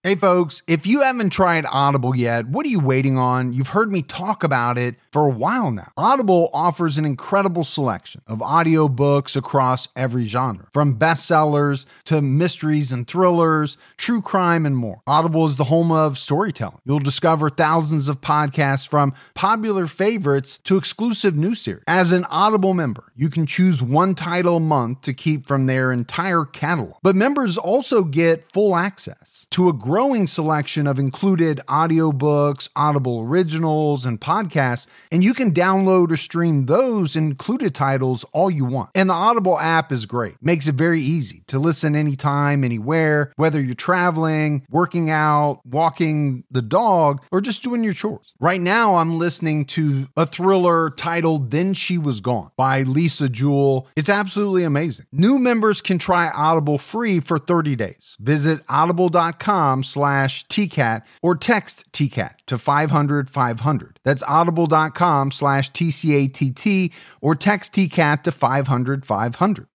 Hey folks, if you haven't tried Audible yet, what are you waiting on? You've heard me talk about it for a while now. Audible offers an incredible selection of audiobooks across every genre, from bestsellers to mysteries and thrillers, true crime, and more. Audible is the home of storytelling. You'll discover thousands of podcasts from popular favorites to exclusive new series. As an Audible member, you can choose one title a month to keep from their entire catalog. But members also get full access to a growing selection of included audiobooks, Audible originals, and podcasts, and you can download or stream those included titles all you want. And the Audible app is great. Makes it very easy to listen anytime, anywhere, whether you're traveling, working out, walking the dog, or just doing your chores. Right now, I'm listening to a thriller titled Then She Was Gone by Lisa Jewell. It's absolutely amazing. New members can try Audible free for 30 days. Visit audible.com/TCAT or text TCAT to 500-500. That's audible.com/TCATT or text TCAT to 500-500.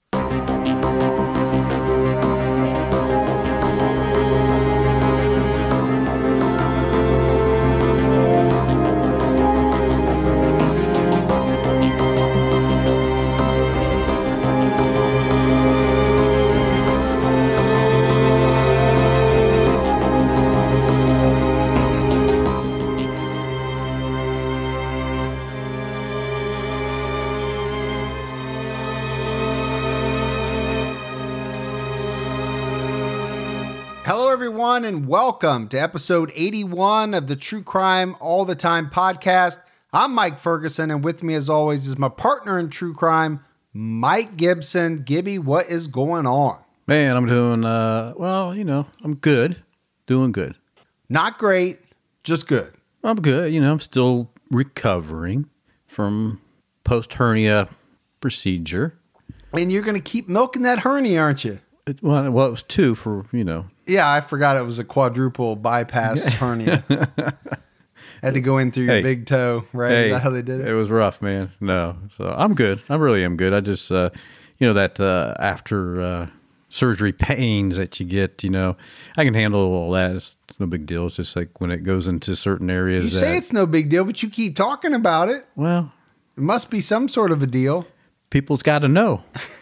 Hello, everyone, and welcome to episode 81 of the True Crime All the Time podcast. I'm Mike Ferguson, and with me, as always, is my partner in true crime, Mike Gibson. Gibby, what is going on? Man, I'm doing, I'm good. Doing good. Not great, just good. I'm good. I'm still recovering from post-hernia procedure. And you're going to keep milking that hernia, aren't you? It was two for. Yeah, I forgot it was a quadruple bypass hernia. Had to go in through your big toe, right? Hey, is that how they did it? It was rough, man. No. So I'm good. I really am good. I just, that after surgery pains that you get, I can handle all that. It's no big deal. It's just like when it goes into certain areas. You say it's no big deal, but you keep talking about it. Well, it must be some sort of a deal. People's got to know.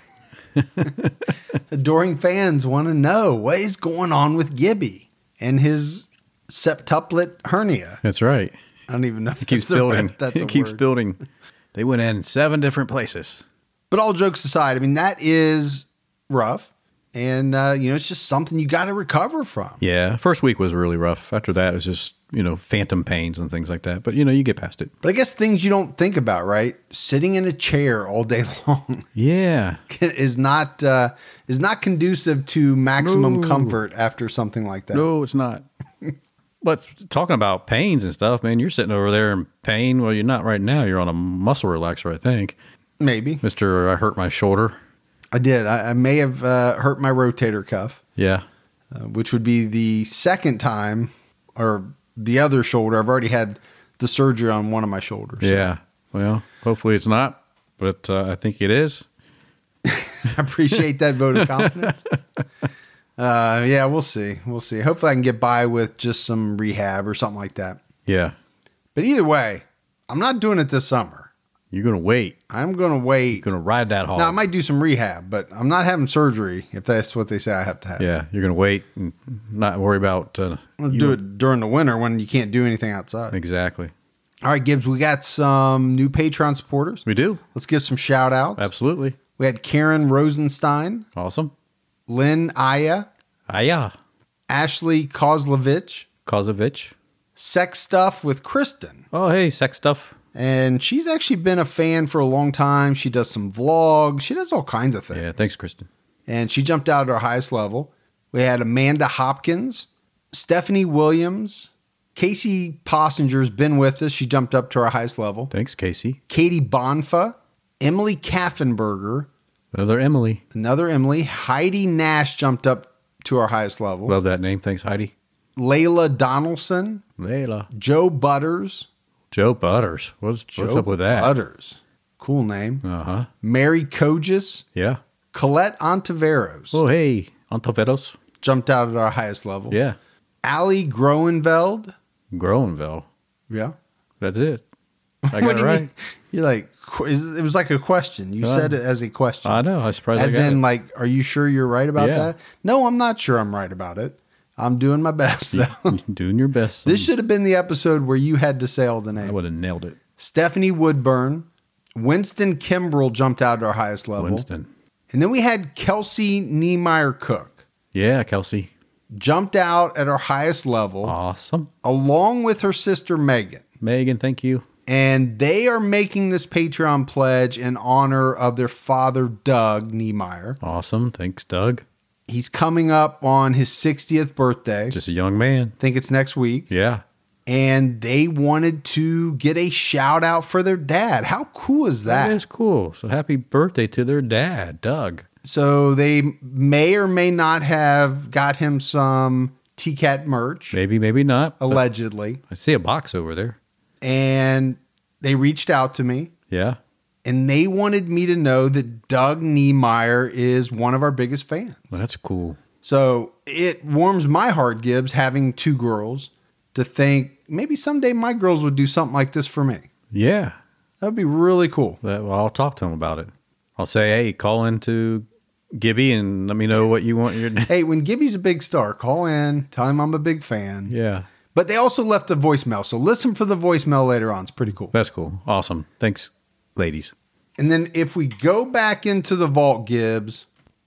Adoring fans want to know what is going on with Gibby and his septuplet hernia. That's right. I don't even know if it keeps building. It keeps building. They went in 7 different places. But all jokes aside, I mean, that is rough. And, it's just something you got to recover from. Yeah. First week was really rough. After that, it was just, phantom pains and things like that. But, you get past it. But I guess things you don't think about, right? Sitting in a chair all day long. Yeah. is not conducive to maximum comfort after something like that. No, it's not. But talking about pains and stuff, man, you're sitting over there in pain. Well, you're not right now. You're on a muscle relaxer, I think. Maybe. I hurt my shoulder. I did. I may have hurt my rotator cuff. Yeah. Which would be the second time, or the other shoulder. I've already had the surgery on one of my shoulders. Yeah. Well, hopefully it's not, but I think it is. I appreciate that vote of confidence. Yeah, we'll see. We'll see. Hopefully I can get by with just some rehab or something like that. Yeah. But either way, I'm not doing it this summer. You're going to wait. I'm going to wait. You're going to ride that hog. Now, I might do some rehab, but I'm not having surgery if that's what they say I have to have. Yeah, you're going to wait and not worry about... I'll do it during the winter when you can't do anything outside. Exactly. All right, Gibbs, we got some new Patreon supporters. We do. Let's give some shout outs. Absolutely. We had Karen Rosenstein. Awesome. Lynn Aya. Aya. Ashley Kozlovich. Sex Stuff with Kristen. Oh, hey, Sex Stuff. And she's actually been a fan for a long time. She does some vlogs. She does all kinds of things. Yeah, thanks, Kristen. And she jumped out at our highest level. We had Amanda Hopkins, Stephanie Williams, Casey Possinger's been with us. She jumped up to our highest level. Thanks, Casey. Katie Bonfa, Emily Kaffenberger. Another Emily. Heidi Nash jumped up to our highest level. Love that name. Thanks, Heidi. Layla Donaldson. Joe Butters. What's up with that? Butters. Cool name. Uh-huh. Mary Kogis. Yeah. Colette Ontiveros. Oh, hey. Ontiveros. Jumped out at our highest level. Yeah. Ali Groenveld. Groenveld. Yeah. That's it. I What got do it you right. mean? You're like, it was like a question. You said it as a question. I know. I was surprised. As I got in, it. like, are you sure you're right about Yeah. that? No, I'm not sure I'm right about it. I'm doing my best, though. You're doing your best. This should have been the episode where you had to say all the I names. would have nailed it. Stephanie Woodburn, Winston Kimbrell jumped out at our highest level. Winston. And then we had Kelsey Niemeyer Cook Yeah, Kelsey. jumped out at our highest level Awesome. along with her sister Megan. Megan, thank you. And they are making this Patreon pledge in honor of their father, Doug Niemeyer. Awesome. Thanks, Doug. He's coming up on his 60th birthday. Just a young man. I think it's next week. Yeah. And they wanted to get a shout out for their dad. How cool is that? That is cool. So happy birthday to their dad, Doug. So they may or may not have got him some TCAT merch, Maybe, maybe not. but allegedly. I see a box over there. And they reached out to me Yeah. and they wanted me to know that Doug Niemeyer is one of our biggest fans. Well, that's cool. So it warms my heart, Gibbs, having two girls, to think maybe someday my girls would do something like this for me. Yeah. That would be really cool. Well, I'll talk to him about it. I'll say, hey, call into Gibby and let me know what you want your Hey, when Gibby's a big star, call in, tell him I'm a big fan. Yeah. But they also left a voicemail, so listen for the voicemail later on. It's pretty cool. That's cool. Awesome. Thanks, ladies. And then if we go back into the vault, Gibbs,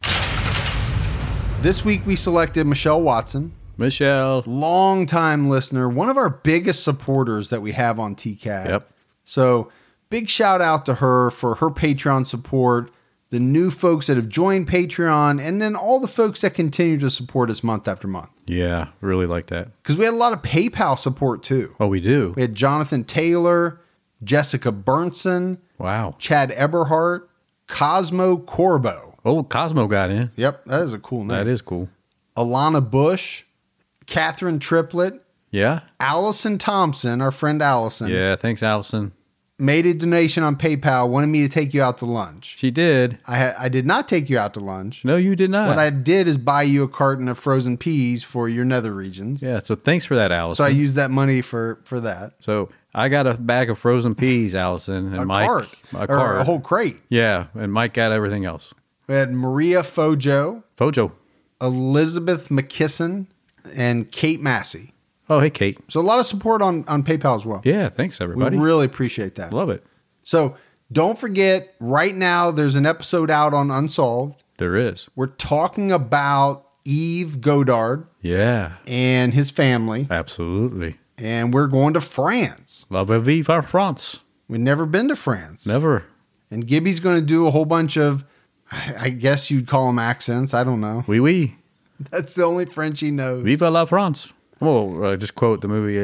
this week we selected Michelle Watson, Michelle. longtime listener, one of our biggest supporters that we have on TCAT. Yep. So big shout out to her for her Patreon support, the new folks that have joined Patreon, and then all the folks that continue to support us month after month. Yeah. Really like that. Because we had a lot of PayPal support too. Oh, we do. We had Jonathan Taylor, Jessica Burnson, Wow. Chad Eberhardt, Cosmo Corbo. Oh, Cosmo got in. Yep, that is a cool name. That is cool. Alana Bush, Catherine Triplett, Yeah. Allison Thompson, our friend Allison, Yeah. Thanks, Allison. made a donation on PayPal, wanted me to take you out to lunch. She did. I did not take you out to lunch. No, you did not. What I did is buy you a carton of frozen peas for your nether regions. Yeah. So thanks for that, Allison. So I used that money for that. So I got a bag of frozen peas, Allison, and A Mike. cart. A Or cart. a whole crate. Yeah, and Mike got everything else. We had Maria Fojo, Fojo. Elizabeth McKisson, and Kate Massey. Oh, hey, Kate. So a lot of support on PayPal as well. Yeah, thanks, everybody. We really appreciate that. Love it. So don't forget, right now there's an episode out on Unsolved. There is. We're talking about Yves Godard Yeah, and his family, absolutely. and we're going to France. Love vive our France. We've never been to France. Never. And Gibby's going to do a whole bunch of, I guess you'd call them accents. I don't know. Oui, oui. That's the only French he knows. Vive la France. Oh, just quote the movie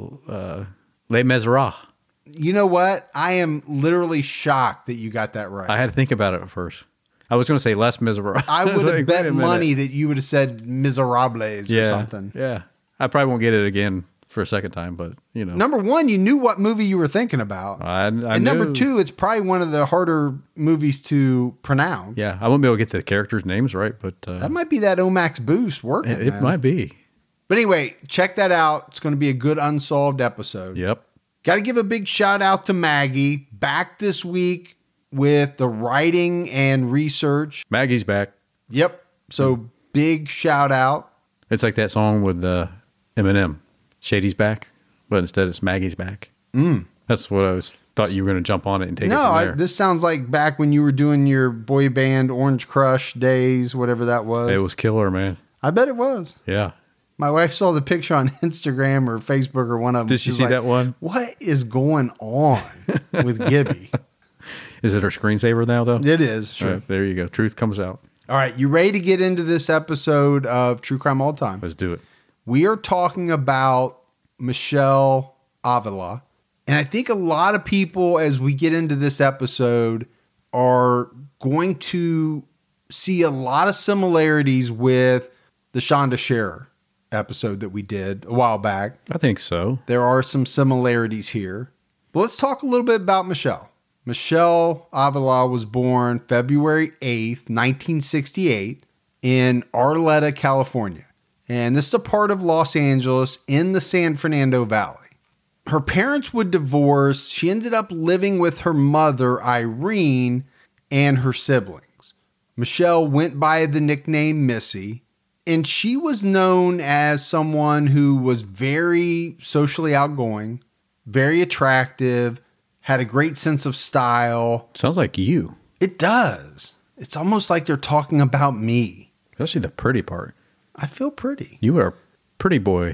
Les Miserables. You know what? I am literally shocked that you got that right. I had to think about it at first. I was going to say Les Miserables. I would have Like, wait bet a minute. money that you would have said Miserables or something. Yeah. I probably won't get it again for a second time, but, you know. Number one, you knew what movie you were thinking about. I And number knew. two, it's probably one of the harder movies to pronounce. Yeah, I won't be able to get the characters' names right, but That might be that Omax boost working. it man. might be. But anyway, check that out. It's going to be a good unsolved episode. Yep. Got to give a big shout out to Maggie. Back this week with the writing and research. Maggie's back. Yep. So big shout out. It's like that song with Eminem, Shady's back, but instead it's Maggie's back. That's what I thought you were going to jump on it and take it No, from there. this sounds like back when you were doing your boy band Orange Crush days, whatever that was. It was killer, man. I bet it was. Yeah. My wife saw the picture on Instagram or Facebook or one of them. Did she She's see like, that one? What is going on with Gibby? Is it her screensaver now, though? It is. All Sure. right, there you go. Truth comes out. All right. You ready to get into this episode of True Crime All the Time? Let's do it. We are talking about Michelle Avila. And I think a lot of people, as we get into this episode, are going to see a lot of similarities with the Shonda Scherer episode that we did a while back. I think so. There are some similarities here. But let's talk a little bit about Michelle. Michelle Avila was born February 8th, 1968 in Arleta, California. And this is a part of Los Angeles in the San Fernando Valley. Her parents would divorce. She ended up living with her mother, Irene, and her siblings. Michelle went by the nickname Missy, and she was known as someone who was very socially outgoing, very attractive, had a great sense of style. Sounds like you. It does. It's almost like they're talking about me. Especially the pretty part. I feel pretty. You were a pretty boy.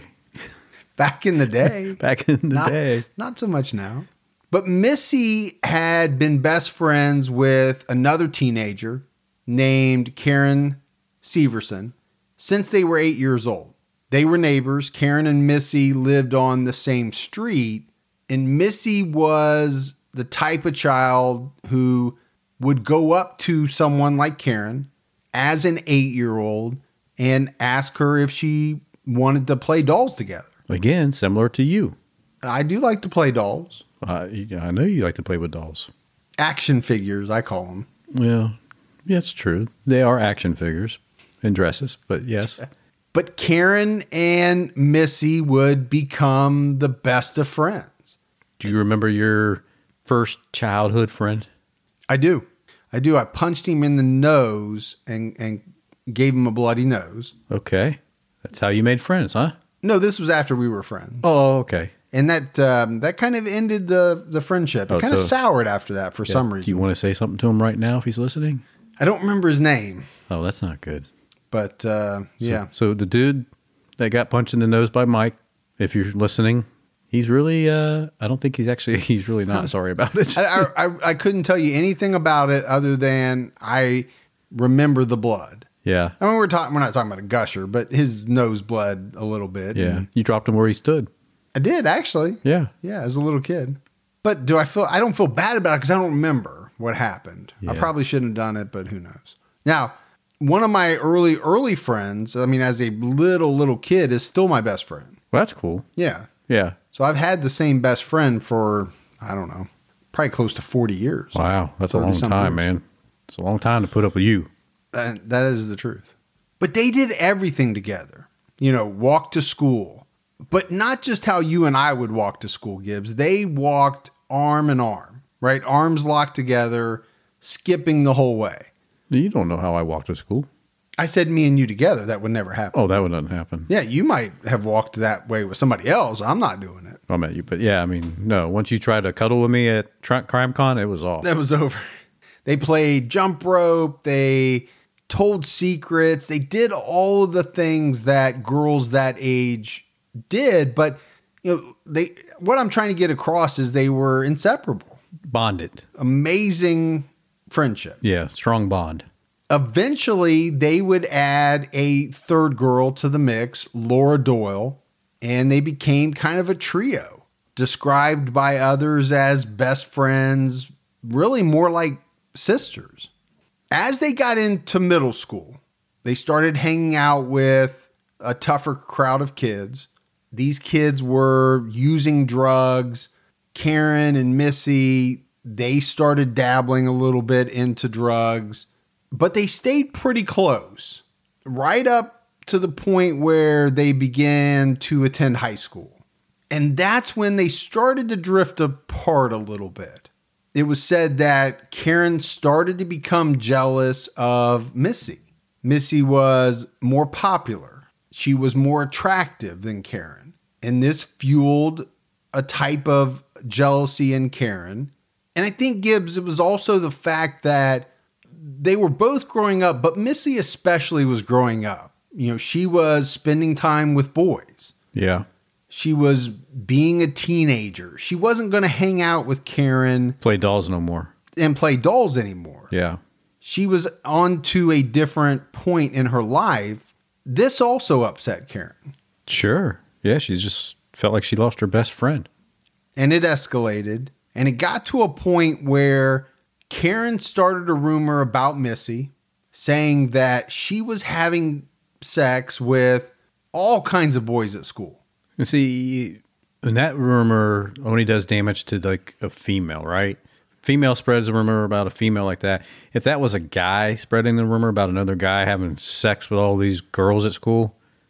Back in the day. Back in the day. Not so much now. But Missy had been best friends with another teenager named Karen Severson since they were 8 years old. They were neighbors. Karen and Missy lived on the same street. And Missy was the type of child who would go up to someone like Karen as an 8-year-old and ask her if she wanted to play dolls together. Again, similar to you. I do like to play dolls. I know you like to play with dolls. Action figures, I call them. Well, yeah, it's true. They are action figures and dresses, but yes. But Karen and Missy would become the best of friends. Do you remember your first childhood friend? I do. I punched him in the nose and gave him a bloody nose. Okay. That's how you made friends, huh? No, this was after we were friends. Oh, okay. And that kind of ended the friendship. It kind of soured after that for some reason. Do you want to say something to him right now if he's listening? I don't remember his name. Oh, that's not good. But yeah. So the dude that got punched in the nose by Mike, if you're listening, he's really, I don't think he's really not sorry about it. I couldn't tell you anything about it other than I remember the blood. Yeah. I mean, we're not talking about a gusher, but his nose bled a little bit. Yeah. You dropped him where he stood. I did, actually. Yeah. Yeah, as a little kid. But I don't feel bad about it because I don't remember what happened. Yeah. I probably shouldn't have done it, but who knows? Now, one of my early friends, I mean, as a little kid, is still my best friend. Well, that's cool. Yeah. Yeah. So I've had the same best friend for, I don't know, probably close to 40 years. Wow. That's a long time, man. It's a long time to put up with you. That is the truth. But they did everything together. You know, walk to school. But not just how you and I would walk to school, Gibbs. They walked arm in arm, right? Arms locked together, skipping the whole way. You don't know how I walked to school. I said me and you together. That would never happen. Oh, that wouldn't happen. Yeah, you might have walked that way with somebody else. I'm not doing it. I met you, but yeah, I mean, no. Once you tried to cuddle with me at CrimeCon, it was off. That was over. They played jump rope. They told secrets. They did all of the things that girls that age did. But you know, what I'm trying to get across is they were inseparable, bonded, amazing friendship. Yeah, strong bond. Eventually, they would add a third girl to the mix, Laura Doyle, and they became kind of a trio, described by others as best friends, really more like sisters. As they got into middle school, they started hanging out with a tougher crowd of kids. These kids were using drugs. Karen and Missy, they started dabbling a little bit into drugs, but they stayed pretty close, right up to the point where they began to attend high school. And that's when they started to drift apart a little bit. It was said that Karen started to become jealous of Missy. Missy was more popular. She was more attractive than Karen. And this fueled a type of jealousy in Karen. And I think, Gibbs, it was also the fact that they were both growing up, but Missy especially was growing up. You know, she was spending time with boys. Yeah. She was being a teenager. She wasn't going to hang out with Karen. Play dolls no more. And play dolls anymore. Yeah. She was on to a different point in her life. This also upset Karen. Sure. Yeah, she just felt like she lost her best friend. And it escalated. And it got to a point where Karen started a rumor about Missy, saying that she was having sex with all kinds of boys at school. You see, and that rumor only does damage to like a female, right? Female spreads a rumor about a female like that. If that was a guy spreading the rumor about another guy having sex with all these girls at school,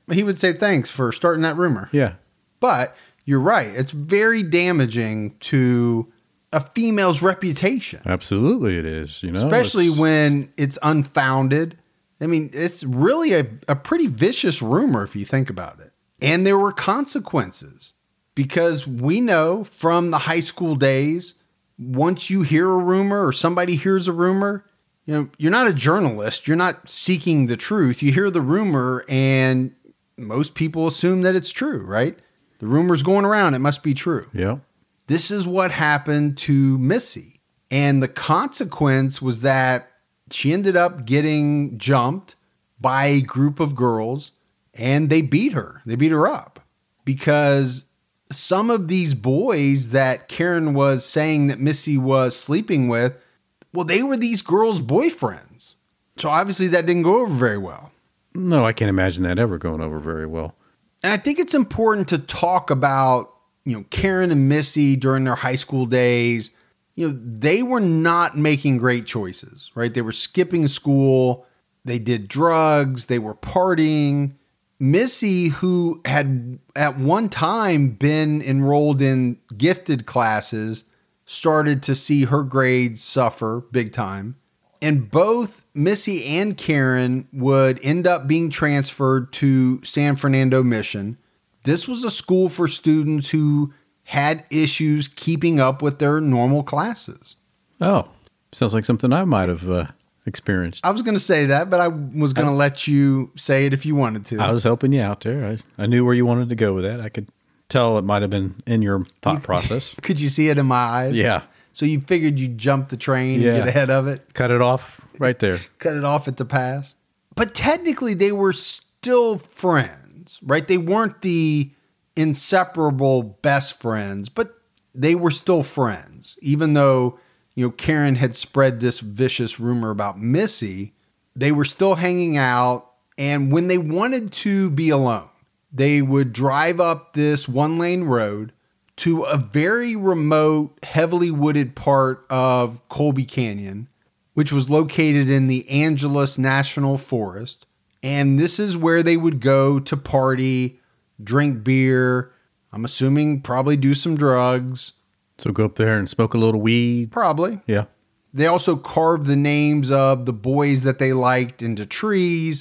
he would say thanks for starting that rumor. Yeah. But you're right. It's very damaging to a female's reputation. Absolutely it is. Especially when it's unfounded. I mean, it's really a pretty vicious rumor if you think about it. And there were consequences because we know from the high school days, once you hear a rumor or somebody hears a rumor, you're not a journalist. You're not seeking the truth. You hear the rumor and most people assume that it's true, right? The rumor's going around. It must be true. Yeah. This is what happened to Missy. And the consequence was that she ended up getting jumped by a group of girls and they beat her. They beat her up because some of these boys that Karen was saying that Missy was sleeping with, well, they were these girls' boyfriends. So obviously that didn't go over very well. No, I can't imagine that ever going over very well. And I think it's important to talk about, Karen and Missy during their high school days. They were not making great choices, right? They were skipping school. They did drugs. They were partying. Missy, who had at one time been enrolled in gifted classes, started to see her grades suffer big time. And both Missy and Karen would end up being transferred to San Fernando Mission. This was a school for students who had issues keeping up with their normal classes. Oh, sounds like something I might have experienced. I was going to say that, but I was going to let you say it if you wanted to. I was helping you out there. I knew where you wanted to go with that. I could tell it might have been in your thought process. Could you see it in my eyes? Yeah. So you figured you'd jump the train and get ahead of it? Cut it off right there. Cut it off at the pass. But technically they were still friends, right? They weren't the inseparable best friends, but they were still friends. Even though, Karen had spread this vicious rumor about Missy, they were still hanging out. And when they wanted to be alone, they would drive up this one-lane road to a very remote, heavily wooded part of Colby Canyon, which was located in the Angeles National Forest. And this is where they would go to party, drink beer, I'm assuming probably do some drugs. So go up there and smoke a little weed? Probably. Yeah. They also carved the names of the boys that they liked into trees.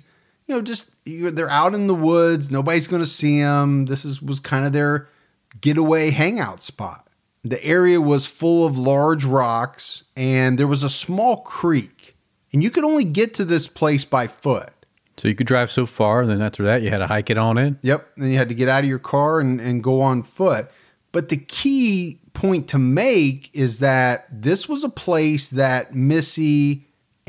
They're out in the woods. Nobody's going to see them. This was kind of their getaway hangout spot. The area was full of large rocks and there was a small creek. And you could only get to this place by foot. So you could drive so far, and then after that, you had to hike it on in? Yep. Then you had to get out of your car and go on foot. But the key point to make is that this was a place that Missy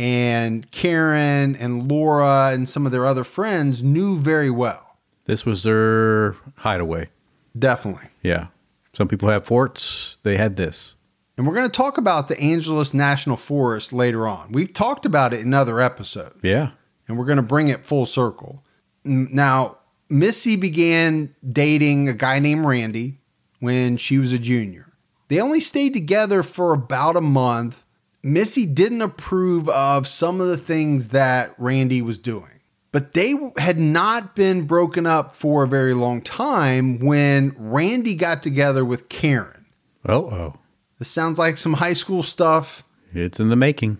and Karen and Laura and some of their other friends knew very well. This was their hideaway. Definitely. Yeah. Some people have forts. They had this. And we're going to talk about the Angeles National Forest later on. We've talked about it in other episodes. Yeah. And we're going to bring it full circle. Now, Missy began dating a guy named Randy when she was a junior. They only stayed together for about a month. Missy didn't approve of some of the things that Randy was doing. But they had not been broken up for a very long time when Randy got together with Karen. Oh. This sounds like some high school stuff. It's in the making.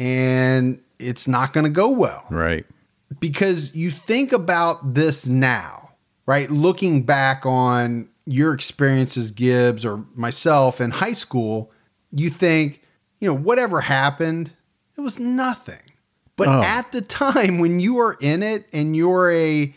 And it's not going to go well. Right. Because you think about this now, right? Looking back on your experiences, Gibbs, or myself in high school, you think, whatever happened, it was nothing. But at the time when you are in it and you're a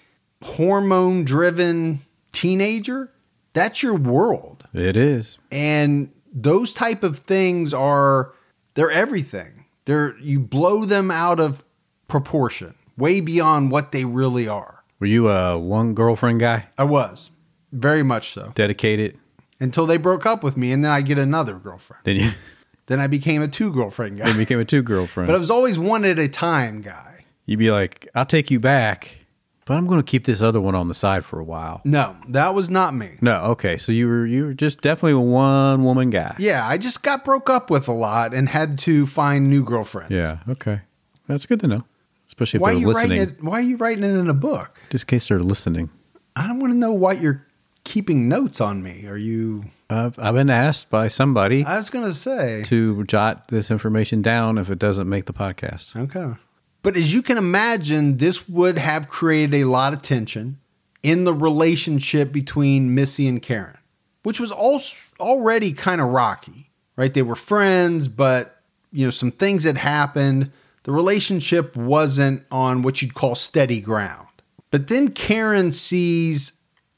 hormone-driven teenager, that's your world. It is. And those type of things they're everything. You blow them out of proportion, way beyond what they really are. Were you a one girlfriend guy? I was. Very much so. Dedicated? Until they broke up with me, and then I get another girlfriend. Then you... Then I became a two-girlfriend guy. Then became a two-girlfriend. But I was always one at a time guy. You'd be like, I'll take you back, but I'm going to keep this other one on the side for a while. No, that was not me. No, okay. So you were just definitely a one-woman guy. Yeah, I just got broke up with a lot and had to find new girlfriends. Yeah, okay. That's good to know. especially if they're listening. Why are you writing it in a book? Just in case they're listening. I don't want to know why you're keeping notes on me. Are you? I've been asked by somebody. I was going to say to jot this information down if it doesn't make the podcast. Okay. But as you can imagine, this would have created a lot of tension in the relationship between Missy and Karen, which was already kind of rocky, right? They were friends, but some things had happened. The relationship wasn't on what you'd call steady ground. But then Karen sees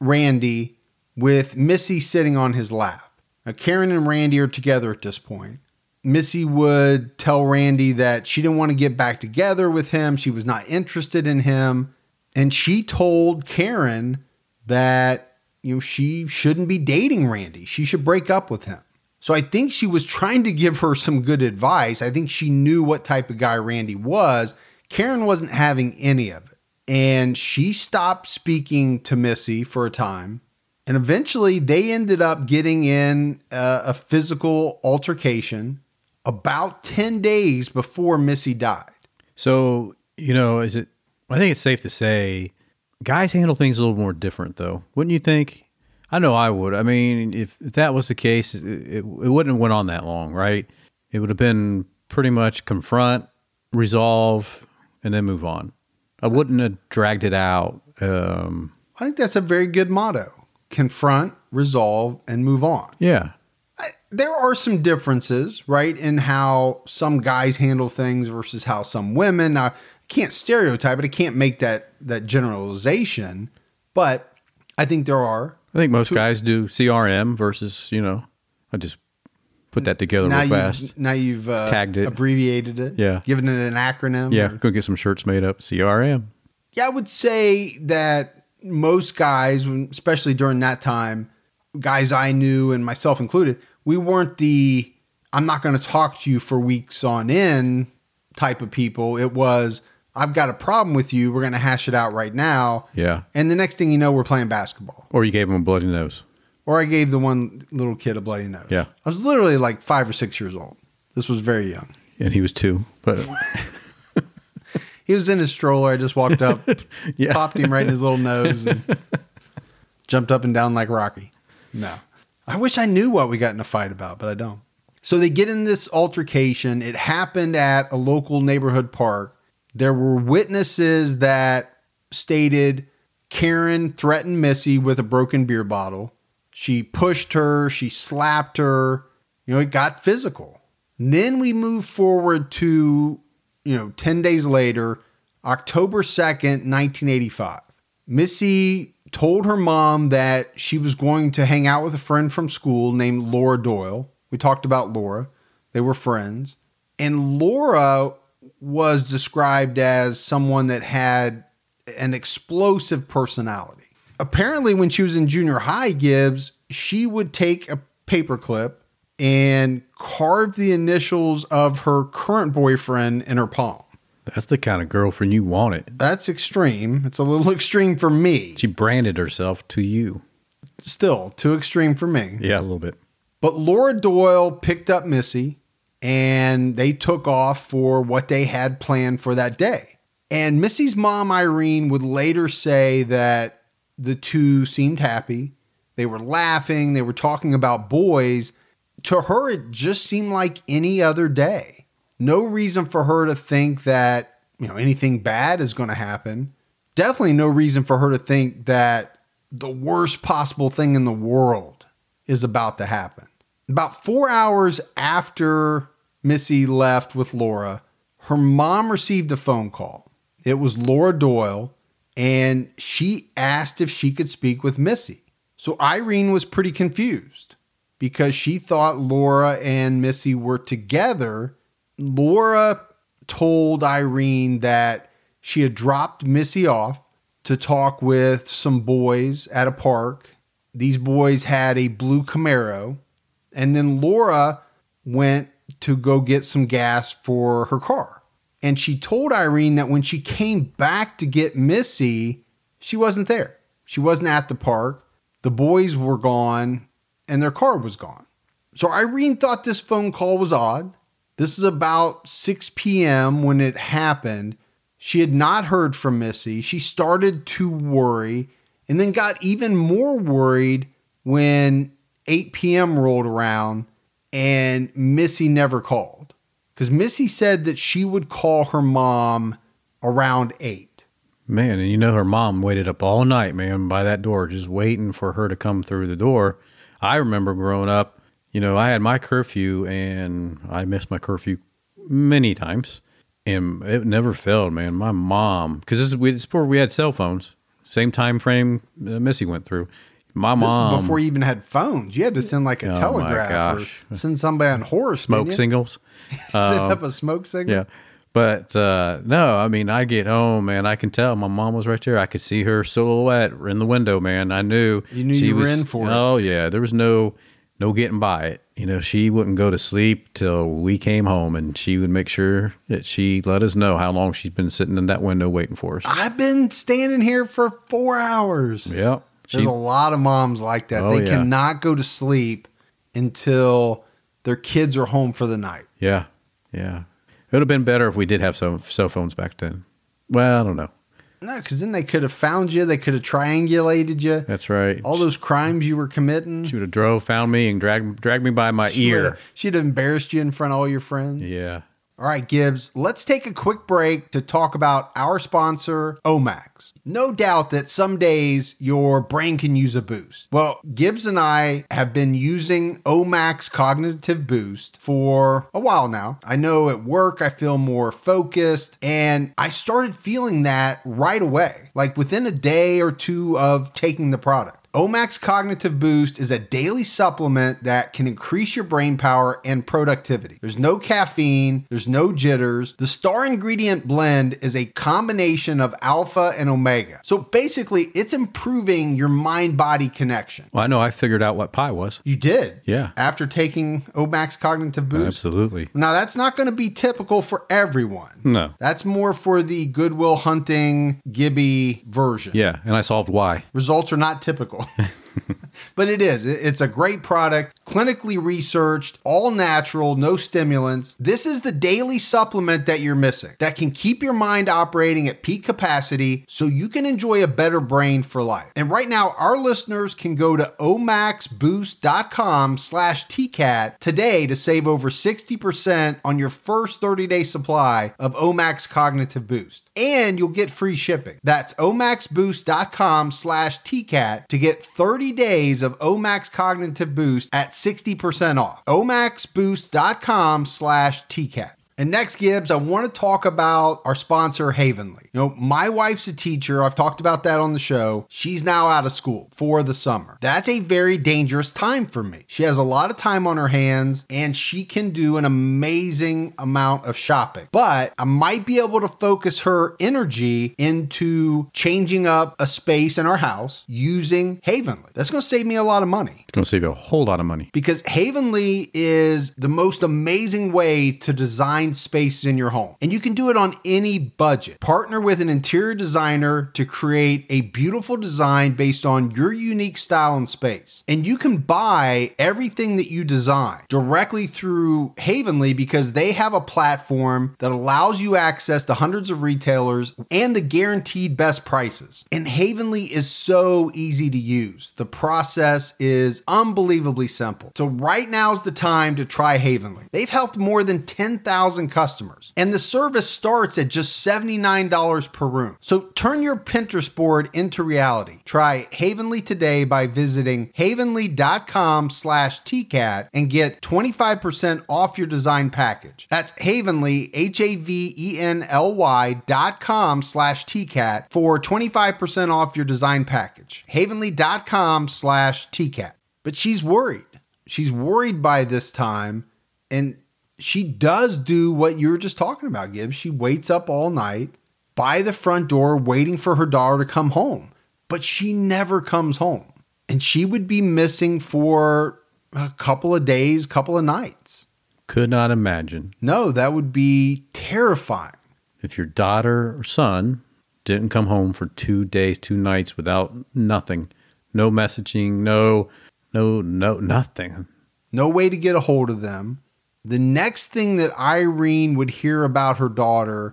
Randy with Missy sitting on his lap. Now, Karen and Randy are together at this point. Missy would tell Randy that she didn't want to get back together with him. She was not interested in him. And she told Karen that, she shouldn't be dating Randy. She should break up with him. So I think she was trying to give her some good advice. I think she knew what type of guy Randy was. Karen wasn't having any of it. And she stopped speaking to Missy for a time. And eventually they ended up getting in a physical altercation about 10 days before Missy died. So, I think it's safe to say guys handle things a little more different, though. Wouldn't you think? I know I would. I mean, if that was the case, it wouldn't have went on that long, right? It would have been pretty much confront, resolve, and then move on. I wouldn't have dragged it out. I think that's a very good motto. Confront, resolve, and move on. Yeah. There are some differences, right, in how some guys handle things versus how some women. Now, I can't stereotype it. I can't make that generalization, but I think there are. I think most guys do CRM versus, I just put that together real fast. Now you've tagged it, abbreviated it, yeah, given it an acronym. Yeah, go get some shirts made up. CRM. Yeah, I would say that most guys, especially during that time, guys I knew and myself included, we weren't the I'm not going to talk to you for weeks on end type of people. It was, I've got a problem with you. We're going to hash it out right now. Yeah. And the next thing you know, we're playing basketball. Or you gave him a bloody nose. Or I gave the one little kid a bloody nose. Yeah. I was literally like 5 or 6 years old. This was very young. And he was 2, but he was in his stroller. I just walked up, yeah, popped him right in his little nose and jumped up and down like Rocky. No. I wish I knew what we got in a fight about, but I don't. So they get in this altercation. It happened at a local neighborhood park. There were witnesses that stated Karen threatened Missy with a broken beer bottle. She pushed her. She slapped her. It got physical. And then we move forward to, 10 days later, October 2nd, 1985. Missy told her mom that she was going to hang out with a friend from school named Laura Doyle. We talked about Laura. They were friends. And Laura was described as someone that had an explosive personality. Apparently, when she was in junior high, Gibbs, she would take a paperclip and carve the initials of her current boyfriend in her palm. That's the kind of girlfriend you wanted. That's extreme. It's a little extreme for me. She branded herself to you. Still, too extreme for me. Yeah, a little bit. But Laura Doyle picked up Missy, and they took off for what they had planned for that day. And Missy's mom, Irene, would later say that the two seemed happy. They were laughing. They were talking about boys. To her, it just seemed like any other day. No reason for her to think that, anything bad is going to happen. Definitely no reason for her to think that the worst possible thing in the world is about to happen. About 4 hours after Missy left with Laura, her mom received a phone call. It was Laura Doyle, and she asked if she could speak with Missy. So Irene was pretty confused because she thought Laura and Missy were together. Laura told Irene that she had dropped Missy off to talk with some boys at a park. These boys had a blue Camaro. And then Laura went to go get some gas for her car. And she told Irene that when she came back to get Missy, she wasn't there. She wasn't at the park. The boys were gone and their car was gone. So Irene thought this phone call was odd. This is about 6 p.m. when it happened. She had not heard from Missy. She started to worry and then got even more worried when 8 p.m. rolled around and Missy never called. Because Missy said that she would call her mom around 8. Man, and her mom waited up all night, man, by that door, just waiting for her to come through the door. I remember growing up, I had my curfew and I missed my curfew many times. And it never failed, man. My mom, because it's before we had cell phones, same time frame Missy went through. My mom. This is before you even had phones. You had to send like a telegraph or send somebody on horse. Smoke signals. Set up a smoke signal. Yeah. But no, I mean, I get home, man. I can tell my mom was right there. I could see her silhouette in the window, man. I knew you were in for it. Oh, yeah. There was no getting by it. She wouldn't go to sleep till we came home, and she would make sure that she let us know how long she's been sitting in that window waiting for us. I've been standing here for 4 hours. Yep. There's a lot of moms like that. They cannot go to sleep until their kids are home for the night. Yeah. Yeah. It would have been better if we did have some cell phones back then. Well, I don't know. No, because then they could have found you. They could have triangulated you. That's right. All those crimes you were committing. She would have found me and dragged me by my ear. She'd have embarrassed you in front of all your friends. Yeah. All right, Gibbs, let's take a quick break to talk about our sponsor, Omax. No doubt that some days your brain can use a boost. Well, Gibbs and I have been using Omax Cognitive Boost for a while now. I know at work I feel more focused, and I started feeling that right away, like within a day or two of taking the product. Omax Cognitive Boost is a daily supplement that can increase your brain power and productivity. There's no caffeine, there's no jitters. The star ingredient blend is a combination of alpha and omega. So basically, it's improving your mind-body connection. Well, I know I figured out what pi was. You did? Yeah. After taking Omax Cognitive Boost? Absolutely. Now, that's not going to be typical for everyone. No. That's more for the Good Will Hunting Gibby version. Yeah, and I solved why. Results are not typical. But it is. It's a great product, clinically researched, all natural, no stimulants. This is the daily supplement that you're missing that can keep your mind operating at peak capacity so you can enjoy a better brain for life. And right now, our listeners can go to omaxboost.com/TCAT today to save over 60% on your first 30-day supply of Omax Cognitive Boost. And you'll get free shipping. That's omaxboost.com/TCAT to get 30 days of Omax Cognitive Boost at 60% off. omaxboost.com/TCAT. And next, Gibbs, I want to talk about our sponsor, Havenly. My wife's a teacher. I've talked about that on the show. She's now out of school for the summer. That's a very dangerous time for me. She has a lot of time on her hands, and she can do an amazing amount of shopping. But I might be able to focus her energy into changing up a space in our house using Havenly. That's going to save me a lot of money. It's going to save you a whole lot of money. Because Havenly is the most amazing way to design spaces in your home. And you can do it on any budget. Partner with an interior designer to create a beautiful design based on your unique style and space. And you can buy everything that you design directly through Havenly because they have a platform that allows you access to hundreds of retailers and the guaranteed best prices. And Havenly is so easy to use. The process is unbelievably simple. So right now is the time to try Havenly. They've helped more than 10,000 customers, and the service starts at just $79 per room. So turn your Pinterest board into reality. Try Havenly today by visiting havenly.com/TCAT and get 25% off your design package. That's Havenly, HAVENLY.com/TCAT for 25% off your design package. Havenly.com/TCAT. But she's worried. She's worried by this time, and she does do what you were just talking about, Gibbs. She waits up all night by the front door waiting for her daughter to come home. But she never comes home. And she would be missing for a couple of days, couple of nights. Could not imagine. No, that would be terrifying. If your daughter or son didn't come home for 2 days, 2 nights without nothing, no messaging, no, nothing. No way to get a hold of them. The next thing that Irene would hear about her daughter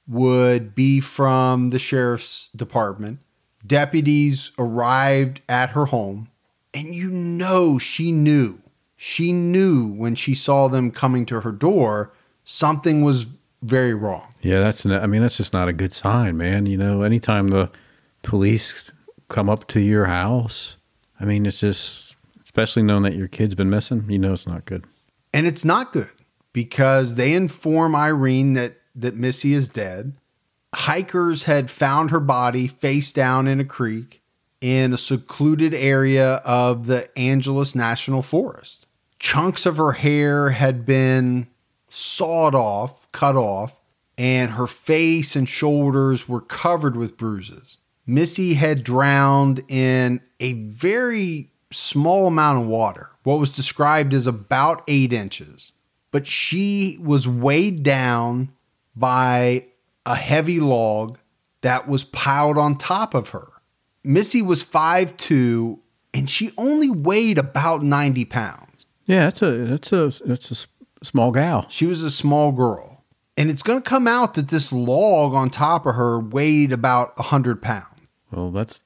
would be from the sheriff's department. Deputies arrived at her home, and she knew. She knew when she saw them coming to her door, something was very wrong. Yeah, that's just not a good sign, man. Anytime the police come up to your house, it's just, especially knowing that your kid's been missing, it's not good. And it's not good because they inform Irene that Missy is dead. Hikers had found her body face down in a creek in a secluded area of the Angeles National Forest. Chunks of her hair had been cut off, and her face and shoulders were covered with bruises. Missy had drowned in a very small amount of water, what was described as about 8 inches. But she was weighed down by a heavy log that was piled on top of her. Missy was 5'2", and she only weighed about 90 pounds. Yeah, that's a small gal. She was a small girl. And it's going to come out that this log on top of her weighed about 100 pounds. Well, that's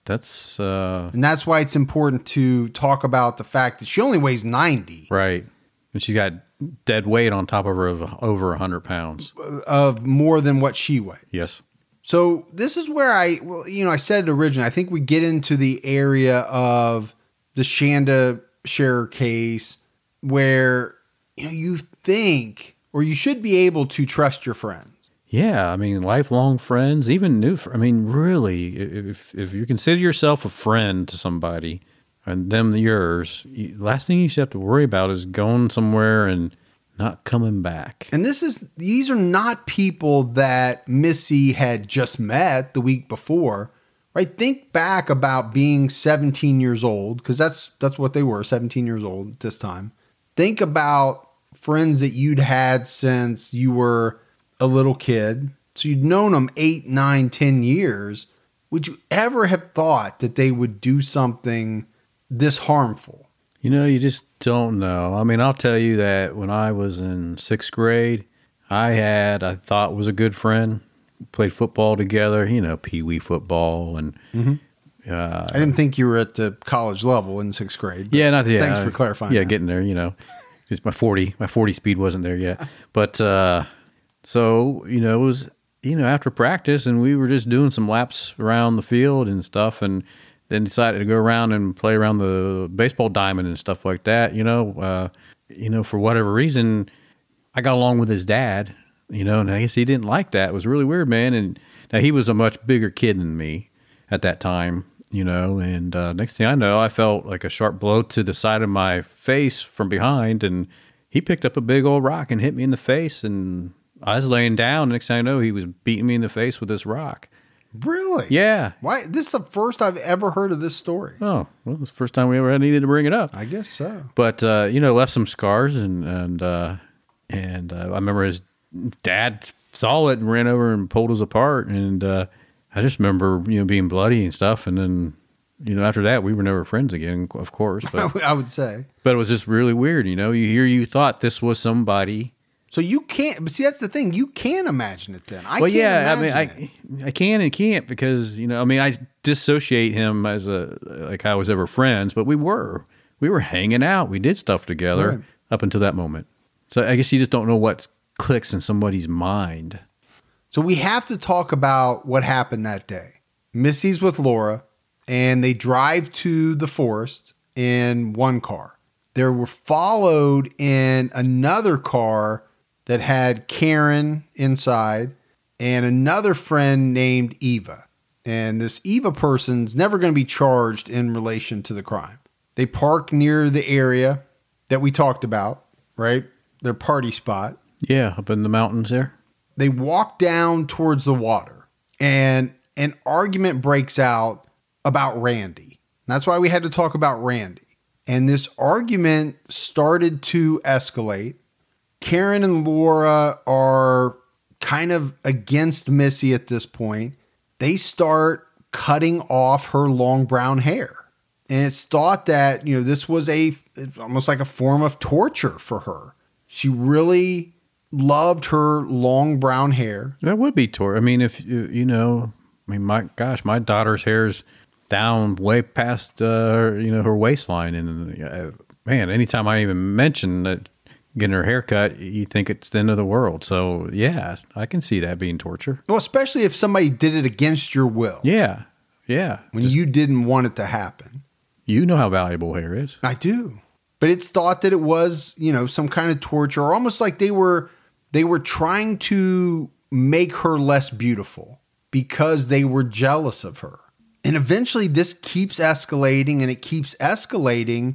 and that's why it's important to talk about the fact that she only weighs 90. Right. And she's got dead weight on top of her of over 100 pounds. Of more than what she weighed. Yes. So this is where I said it originally. I think we get into the area of the Shanda Sharer case where you think, or you should be able to trust your friends. Yeah, lifelong friends, even new. Really, if you consider yourself a friend to somebody and them yours, last thing you should have to worry about is going somewhere and not coming back. And these are not people that Missy had just met the week before, right? Think back about being 17 years old, because that's what they were, 17 years old at this time. Think about friends that you'd had since you were a little kid. So you'd known them 8, 9, 10 years. Would you ever have thought that they would do something this harmful? You just don't know. I'll tell you that when I was in 6th grade, I thought was a good friend. Played football together, pee-wee football. And I didn't think you were at the college level in 6th grade. Yeah, not yet. Thanks for clarifying. Yeah, that. Getting there, just my 40 speed wasn't there yet. But so, it was, after practice, and we were just doing some laps around the field and stuff, and then decided to go around and play around the baseball diamond and stuff like that. For whatever reason, I got along with his dad, and I guess he didn't like that. It was really weird, man. And now he was a much bigger kid than me at that time, and next thing I know, I felt like a sharp blow to the side of my face from behind, and he picked up a big old rock and hit me in the face, and I was laying down. Next thing I know, he was beating me in the face with this rock. Really? Yeah. Why? This is the first I've ever heard of this story. Oh, well, it's the first time we ever needed to bring it up. I guess so. But, left some scars, and I remember his dad saw it and ran over and pulled us apart. And I just remember, being bloody and stuff. And then, after that, we were never friends again, of course. But I would say. But it was just really weird, you thought this was somebody. So you can't, but see, that's the thing. You can imagine it then. I can and can't because, I dissociate him as like I was ever friends, but we were hanging out. We did stuff together up until that moment. So I guess you just don't know what clicks in somebody's mind. So we have to talk about what happened that day. Missy's with Laura and they drive to the forest in one car. They were followed in another car that had Karen inside and another friend named Eva. And this Eva person's never going to be charged in relation to the crime. They park near the area that we talked about, right? Their party spot. Yeah, up in the mountains there. They walk down towards the water and an argument breaks out about Randy. That's why we had to talk about Randy. And this argument started to escalate. Karen and Laura are kind of against Missy at this point. They start cutting off her long brown hair. And it's thought that, this was almost like a form of torture for her. She really loved her long brown hair. That would be torture. I mean, if my daughter's hair's down way past, her waistline. And man, anytime I even mention that getting her hair cut, you think it's the end of the world. So yeah, I can see that being torture. Well, especially if somebody did it against your will. Yeah. Yeah. When you didn't want it to happen. You know how valuable hair is. I do. But it's thought that it was, some kind of torture, or almost like they were trying to make her less beautiful because they were jealous of her. And eventually this keeps escalating, and it keeps escalating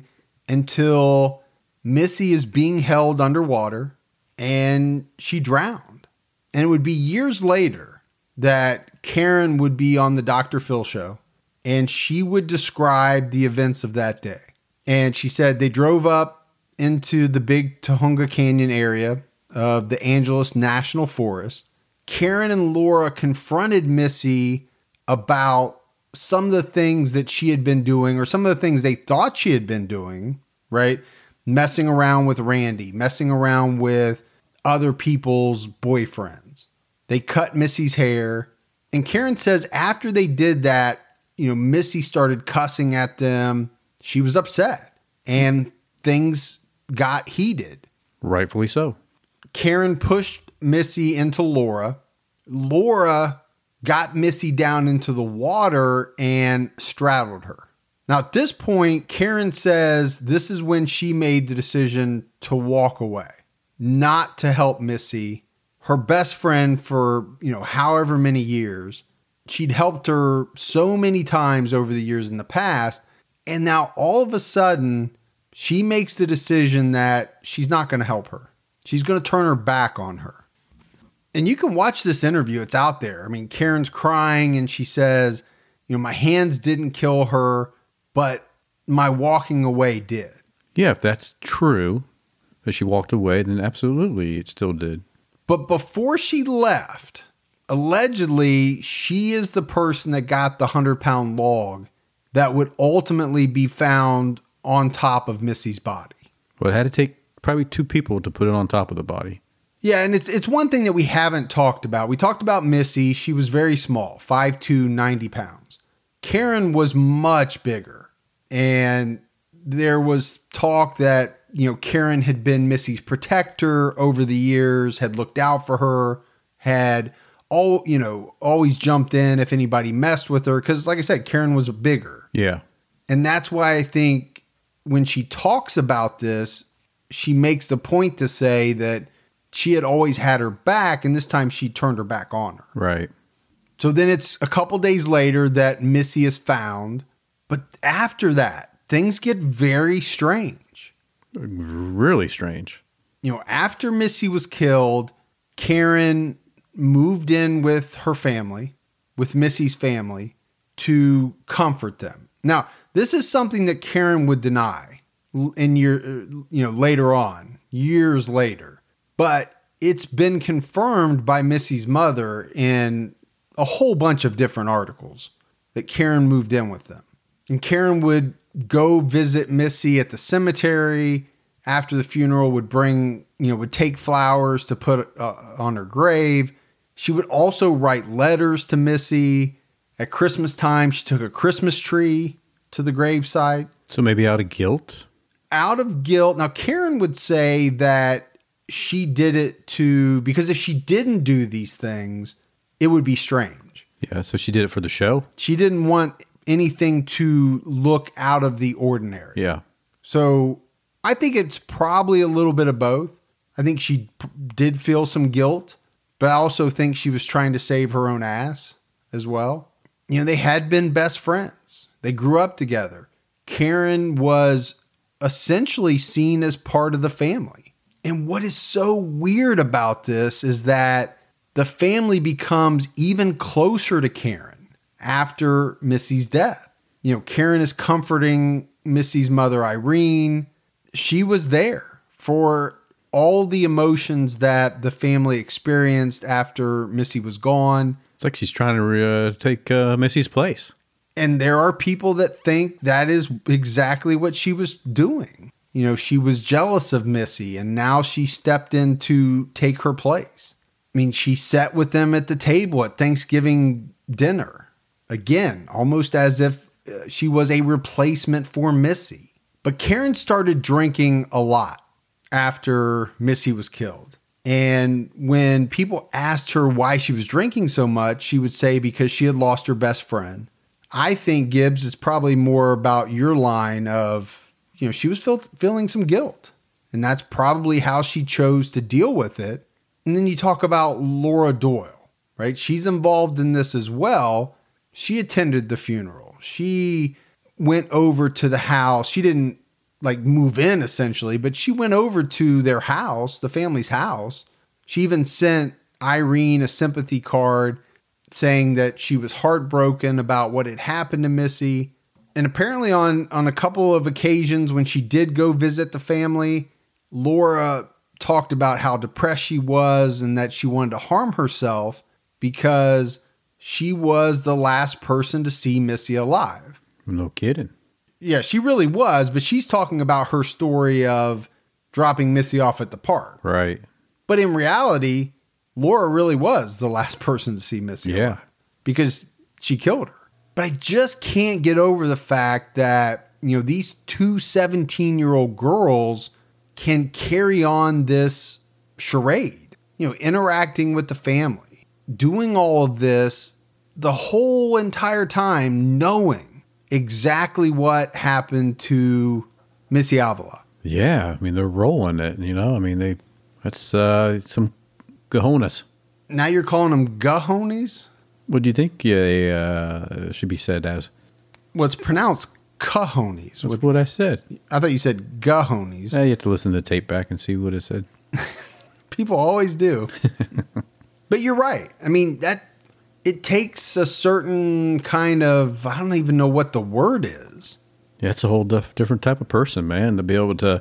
until Missy is being held underwater and she drowned. And it would be years later that Karen would be on the Dr. Phil show, and she would describe the events of that day. And she said they drove up into the big Tujunga Canyon area of the Angeles National Forest. Karen and Laura confronted Missy about some of the things that she had been doing, or some of the things they thought she had been doing, right? Messing around with Randy, messing around with other people's boyfriends. They cut Missy's hair. And Karen says after they did that, Missy started cussing at them. She was upset and things got heated. Rightfully so. Karen pushed Missy into Laura. Laura got Missy down into the water and straddled her. Now, at this point, Karen says this is when she made the decision to walk away, not to help Missy, her best friend for, however many years. She'd helped her so many times over the years in the past. And now all of a sudden, she makes the decision that she's not going to help her. She's going to turn her back on her. And you can watch this interview. It's out there. I mean, Karen's crying and she says, my hands didn't kill her, but my walking away did. Yeah, if that's true, that she walked away, then absolutely it still did. But before she left, allegedly, she is the person that got the 100-pound log that would ultimately be found on top of Missy's body. Well, it had to take probably two people to put it on top of the body. Yeah, and it's one thing that we haven't talked about. We talked about Missy. She was very small, 5'2", 90 pounds. Karen was much bigger. And there was talk that, Karen had been Missy's protector over the years, had looked out for her, had always jumped in if anybody messed with her. Because like I said, Karen was bigger. Yeah. And that's why I think when she talks about this, she makes the point to say that she had always had her back, and this time she turned her back on her. Right. So then it's a couple days later that Missy is found. But after that, things get very strange. Really strange. After Missy was killed, Karen moved in with her family, with Missy's family, to comfort them. Now, this is something that Karen would deny later on, years later. But it's been confirmed by Missy's mother in a whole bunch of different articles that Karen moved in with them. And Karen would go visit Missy at the cemetery after the funeral, would take flowers to put on her grave. She would also write letters to Missy. At Christmas time, she took a Christmas tree to the gravesite. So maybe out of guilt? Out of guilt. Now, Karen would say that she did it because if she didn't do these things, it would be strange. Yeah, so she did it for the show? She didn't want anything to look out of the ordinary. Yeah. So I think it's probably a little bit of both. I think she did feel some guilt, but I also think she was trying to save her own ass as well. They had been best friends. They grew up together. Karen was essentially seen as part of the family. And what is so weird about this is that the family becomes even closer to Karen after Missy's death. Karen is comforting Missy's mother, Irene. She was there for all the emotions that the family experienced after Missy was gone. It's like she's trying to take Missy's place. And there are people that think that is exactly what she was doing. she was jealous of Missy, and now she stepped in to take her place. I mean, she sat with them at the table at Thanksgiving dinner. Again, almost as if she was a replacement for Missy. But Karen started drinking a lot after Missy was killed. And when people asked her why she was drinking so much, she would say because she had lost her best friend. I think, Gibbs, it's probably more about your line of, she was feeling some guilt. And that's probably how she chose to deal with it. And then you talk about Laura Doyle, right? She's involved in this as well. She attended the funeral. She went over to the house. She didn't move in essentially, but she went over to their house, the family's house. She even sent Irene a sympathy card saying that she was heartbroken about what had happened to Missy. And apparently on a couple of occasions when she did go visit the family, Laura talked about how depressed she was and that she wanted to harm herself because she was the last person to see Missy alive. No kidding. Yeah, she really was, but she's talking about her story of dropping Missy off at the park. Right. But in reality, Laura really was the last person to see Missy alive because she killed her. But I just can't get over the fact that, these two 17-year-old girls can carry on this charade, interacting with the family, doing all of this the whole entire time, knowing exactly what happened to Missy Avila. Yeah. I mean, they're rolling it, that's some cojones. Now you're calling them cojones? What do you think they should be said as? Well, it's pronounced cojones. That's what I said. I thought you said cojones. You have to listen to the tape back and see what it said. People always do. But you're right. I mean, it takes a certain kind of, I don't even know what the word is. Yeah, it's a whole different type of person, man, to be able to,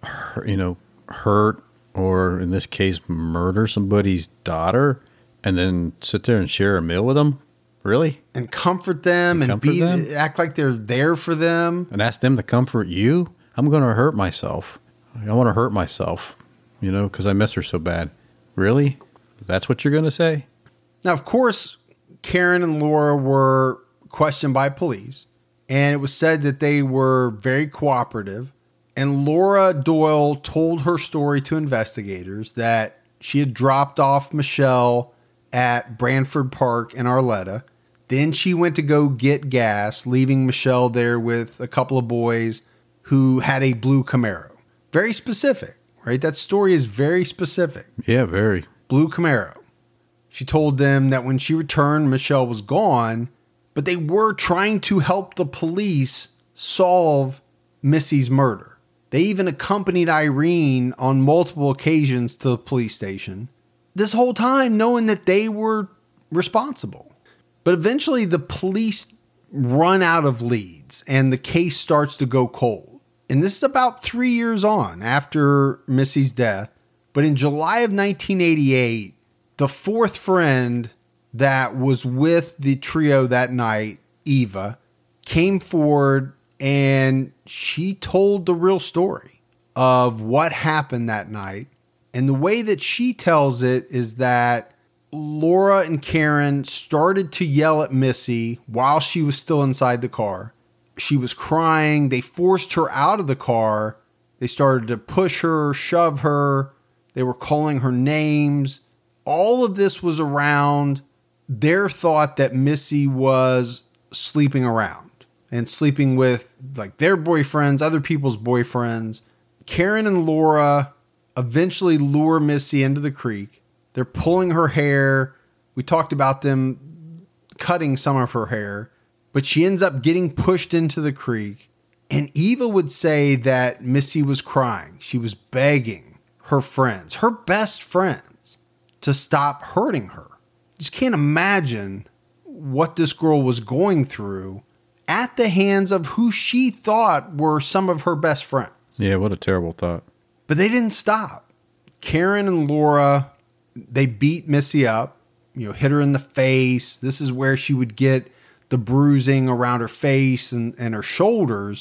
hurt or in this case, murder somebody's daughter and then sit there and share a meal with them. Really? And comfort them act like they're there for them. And ask them to comfort you? I'm going to hurt myself. I want to hurt myself, because I miss her so bad. Really? That's what you're going to say? Now, of course, Karen and Laura were questioned by police, and it was said that they were very cooperative. And Laura Doyle told her story to investigators that she had dropped off Michelle at Branford Park in Arletta. Then she went to go get gas, leaving Michelle there with a couple of boys who had a blue Camaro. Very specific, right? That story is very specific. Yeah, very. Blue Camaro. She told them that when she returned, Michelle was gone, but they were trying to help the police solve Missy's murder. They even accompanied Irene on multiple occasions to the police station, this whole time knowing that they were responsible. But eventually the police run out of leads and the case starts to go cold. And this is about 3 years on after Missy's death. But in July of 1988, the fourth friend that was with the trio that night, Eva, came forward and she told the real story of what happened that night. And the way that she tells it is that Laura and Karen started to yell at Missy while she was still inside the car. She was crying. They forced her out of the car. They started to push her, shove her. They were calling her names. All of this was around their thought that Missy was sleeping around and sleeping with their boyfriends, other people's boyfriends. Karen and Laura eventually lure Missy into the creek. They're pulling her hair. We talked about them cutting some of her hair, but she ends up getting pushed into the creek. And Eva would say that Missy was crying. She was begging her friends, her best friends, to stop hurting her. Just can't imagine what this girl was going through at the hands of who she thought were some of her best friends. Yeah, what a terrible thought. But they didn't stop. Karen and Laura, they beat Missy up, hit her in the face. This is where she would get the bruising around her face and her shoulders.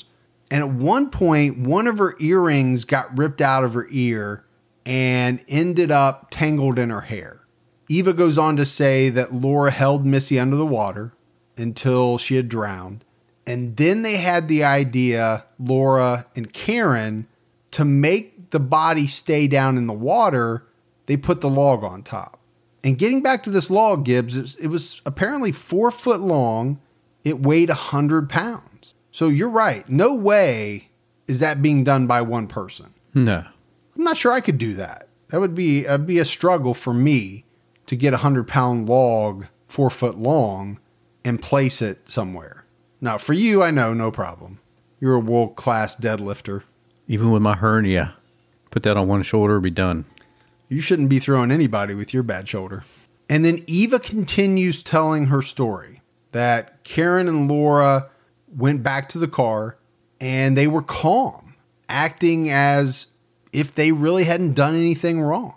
And at one point, one of her earrings got ripped out of her ear and ended up tangled in her hair. Eva goes on to say that Laura held Missy under the water until she had drowned. And then they had the idea, Laura and Karen, to make the body stay down in the water, they put the log on top. And getting back to this log, Gibbs, it was apparently 4 foot long. It weighed 100 pounds. So you're right. No way is that being done by one person. No. I'm not sure I could do that. That would be a struggle for me to get a 100-pound log 4 foot long and place it somewhere. Now, for you, I know, no problem. You're a world-class deadlifter. Even with my hernia, put that on one shoulder, be done. You shouldn't be throwing anybody with your bad shoulder. And then Eva continues telling her story that Karen and Laura went back to the car and they were calm, acting as if they really hadn't done anything wrong.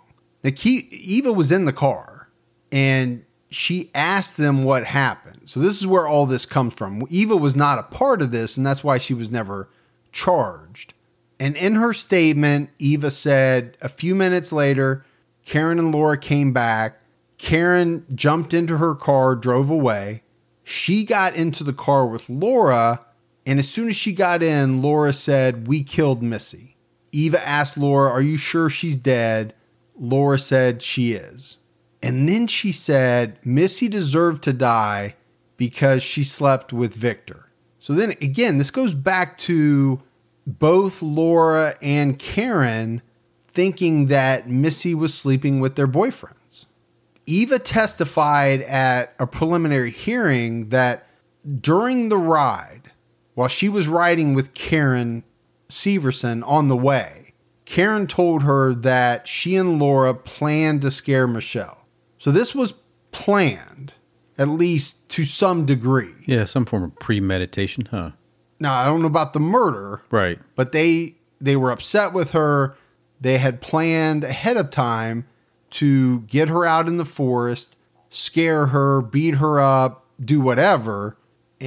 Eva was in the car and she asked them what happened. So this is where all this comes from. Eva was not a part of this, and that's why she was never charged. And in her statement, Eva said a few minutes later, Karen and Laura came back. Karen jumped into her car, drove away. She got into the car with Laura, and as soon as she got in, Laura said, "We killed Missy." Eva asked Laura, "Are you sure she's dead?" Laura said she is. And then she said, Missy deserved to die because she slept with Victor. So then again, this goes back to both Laura and Karen thinking that Missy was sleeping with their boyfriends. Eva testified at a preliminary hearing that during the ride, while she was riding with Karen Severson on the way, Karen told her that she and Laura planned to scare Michelle. So this was planned, at least to some degree. Yeah, some form of premeditation, huh? Now, I don't know about the murder. Right. But they were upset with her. They had planned ahead of time to get her out in the forest, scare her, beat her up, do whatever.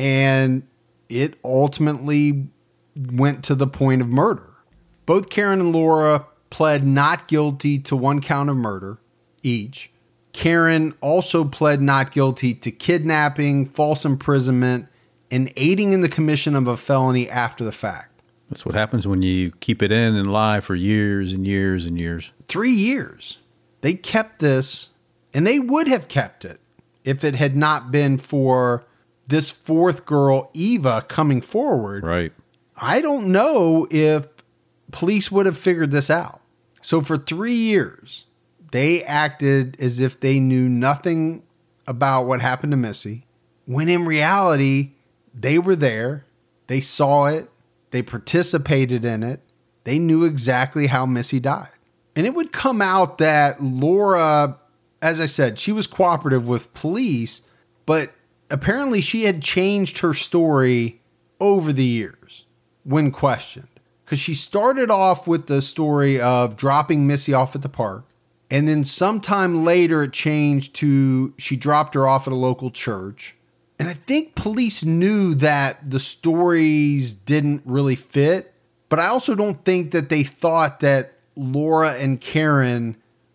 And it ultimately went to the point of murder. Both Karen and Laura pled not guilty to 1 count of murder each. Karen also pled not guilty to kidnapping, false imprisonment, and aiding in the commission of a felony after the fact. That's what happens when you keep it in and lie for years and years and years. 3 years. They kept this, and they would have kept it if it had not been for this 4th girl, Eva, coming forward. Right. I don't know if police would have figured this out. So for 3 years, they acted as if they knew nothing about what happened to Missy, when in reality, they were there, they saw it, they participated in it, they knew exactly how Missy died. And it would come out that Laura, as I said, she was cooperative with police, but apparently she had changed her story over the years when questioned. Because she started off with the story of dropping Missy off at the park. And then sometime later it changed to she dropped her off at a local church. And I think police knew that the stories didn't really fit. But I also don't think that they thought that Laura and Karen,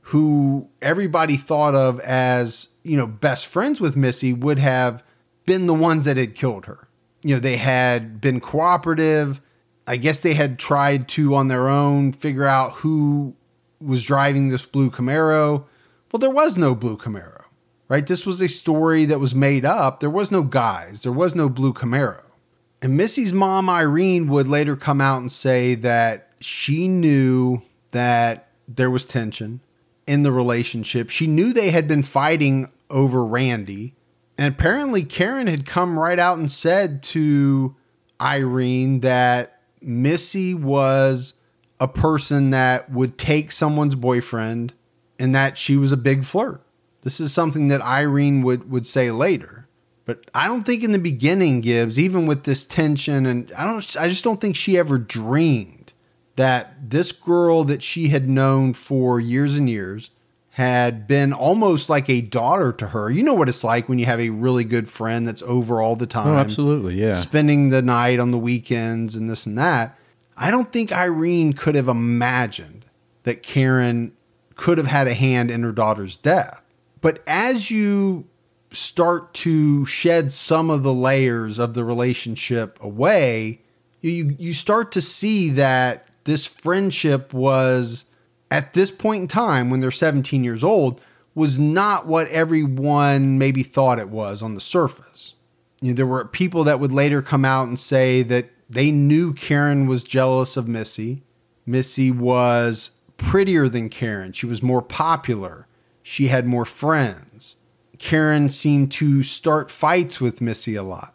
who everybody thought of as, best friends with Missy, would have been the ones that had killed her. They had been cooperative. I guess they had tried to, on their own, figure out who was driving this blue Camaro. Well, there was no blue Camaro, right? This was a story that was made up. There was no guys. There was no blue Camaro. And Missy's mom, Irene, would later come out and say that she knew that there was tension in the relationship. She knew they had been fighting over Randy. And apparently Karen had come right out and said to Irene that Missy was a person that would take someone's boyfriend and that she was a big flirt. This is something that Irene would say later. But I don't think in the beginning, Gibbs, even with this tension, and I just don't think she ever dreamed that this girl that she had known for years and years had been almost like a daughter to her. You know what it's like when you have a really good friend that's over all the time. Oh, absolutely, yeah. Spending the night on the weekends and this and that. I don't think Irene could have imagined that Karen could have had a hand in her daughter's death. But as you start to shed some of the layers of the relationship away, you start to see that this friendship was, at this point in time, when they're 17 years old, was not what everyone maybe thought it was on the surface. There were people that would later come out and say that they knew Karen was jealous of Missy. Missy was prettier than Karen. She was more popular. She had more friends. Karen seemed to start fights with Missy a lot.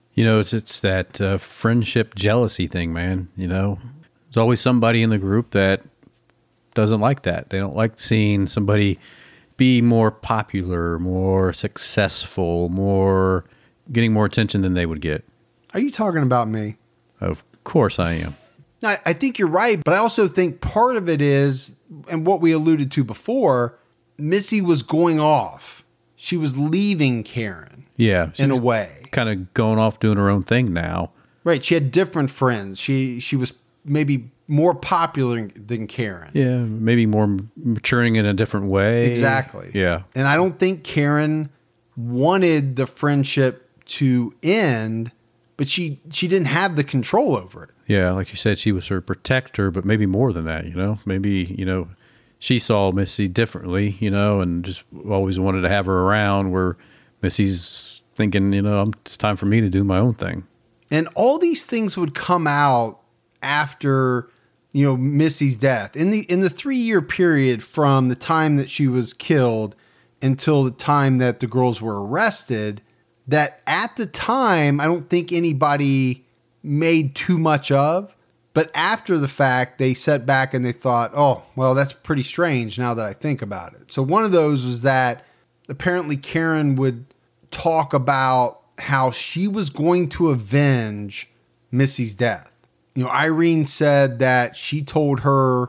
It's that friendship jealousy thing, man. There's always somebody in the group that doesn't like that. They don't like seeing somebody be more popular, more successful, getting more attention than they would get. Are you talking about me? Of course I am. I think you're right, but I also think part of it is, and what we alluded to before, Missy was going off. She was leaving Karen. Yeah. In a way. Kind of going off doing her own thing now. Right. She had different friends. She was maybe more popular than Karen. Yeah, maybe more maturing in a different way. Exactly. Yeah. And I don't think Karen wanted the friendship to end, but she didn't have the control over it. Yeah, like you said, she was her protector, but maybe more than that, Maybe, she saw Missy differently, and just always wanted to have her around, where Missy's thinking, it's time for me to do my own thing. And all these things would come out after, Missy's death. In the 3-year period from the time that she was killed until the time that the girls were arrested, that at the time, I don't think anybody made too much of. But after the fact, they sat back and they thought, oh, well, that's pretty strange now that I think about it. So one of those was that apparently Karen would talk about how she was going to avenge Missy's death. Irene said that she told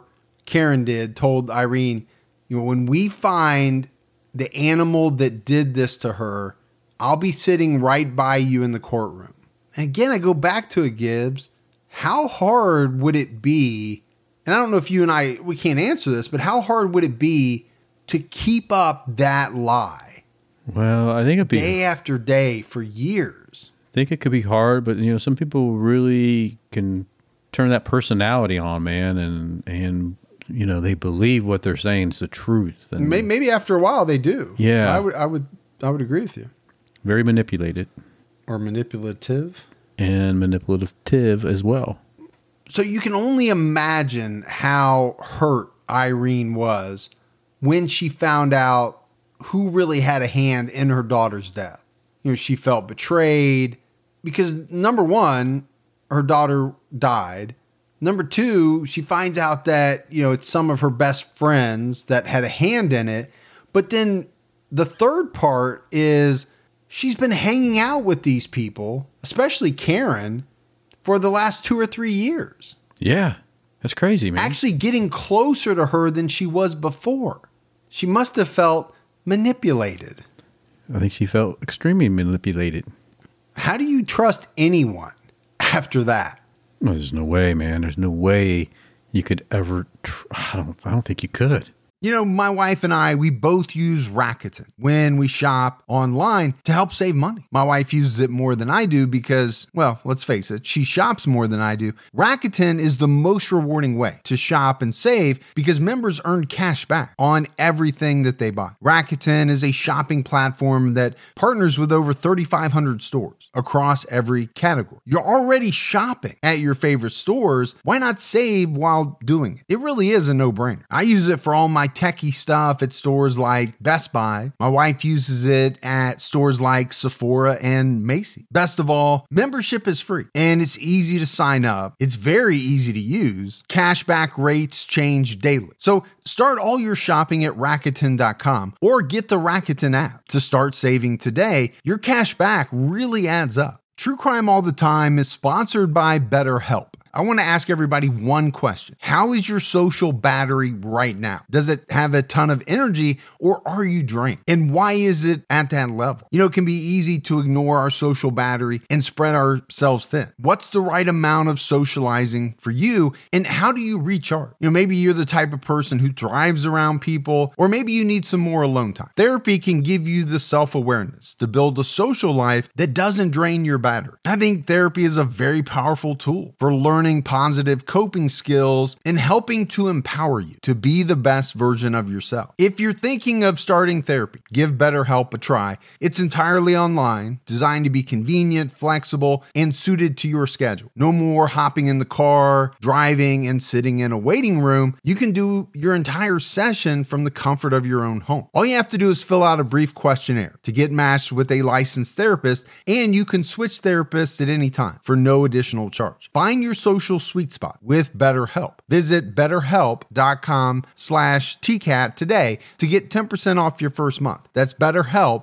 Irene, when we find the animal that did this to her, I'll be sitting right by you in the courtroom. And again, I go back to it, Gibbs. How hard would it be, and I don't know if you and we can't answer this, but how hard would it be to keep up that lie? Well, I think it'd be day after day for years. I think it could be hard, but some people really can turn that personality on, man, and they believe what they're saying is the truth. And maybe after a while they do. Yeah, I would agree with you. Very manipulated, or manipulative. And manipulative as well. So you can only imagine how hurt Irene was when she found out who really had a hand in her daughter's death. She felt betrayed because, number one, her daughter died. Number two, she finds out that, it's some of her best friends that had a hand in it. But then the third part is she's been hanging out with these people, especially Karen, for the last 2 or 3 years. Yeah, that's crazy, man. Actually getting closer to her than she was before. She must have felt manipulated. I think she felt extremely manipulated. How do you trust anyone after that? Well, there's no way, man. There's no way you could ever. I don't think you could. My wife and I, we both use Rakuten when we shop online to help save money. My wife uses it more than I do because, well, let's face it, she shops more than I do. Rakuten is the most rewarding way to shop and save because members earn cash back on everything that they buy. Rakuten is a shopping platform that partners with over 3,500 stores across every category. You're already shopping at your favorite stores. Why not save while doing it? It really is a no-brainer. I use it for all my techie stuff at stores like Best Buy. My wife uses it at stores like Sephora and Macy's. Best of all, membership is free and it's easy to sign up. It's very easy to use. Cashback rates change daily. So start all your shopping at Rakuten.com or get the Rakuten app to start saving today. Your cash back really adds up. True Crime All the Time is sponsored by BetterHelp. I want to ask everybody one question. How is your social battery right now? Does it have a ton of energy or are you drained? And why is it at that level? It can be easy to ignore our social battery and spread ourselves thin. What's the right amount of socializing for you and how do you recharge? Maybe you're the type of person who thrives around people, or maybe you need some more alone time. Therapy can give you the self-awareness to build a social life that doesn't drain your battery. I think therapy is a very powerful tool for learning positive coping skills and helping to empower you to be the best version of yourself. If you're thinking of starting therapy, give BetterHelp a try. It's entirely online, designed to be convenient, flexible, and suited to your schedule. No more hopping in the car, driving, and sitting in a waiting room. You can do your entire session from the comfort of your own home. All you have to do is fill out a brief questionnaire to get matched with a licensed therapist, and you can switch therapists at any time for no additional charge. Find your social sweet spot with BetterHelp. Visit betterhelp.com/TCAT today to get 10% off your first month. That's BetterHelp,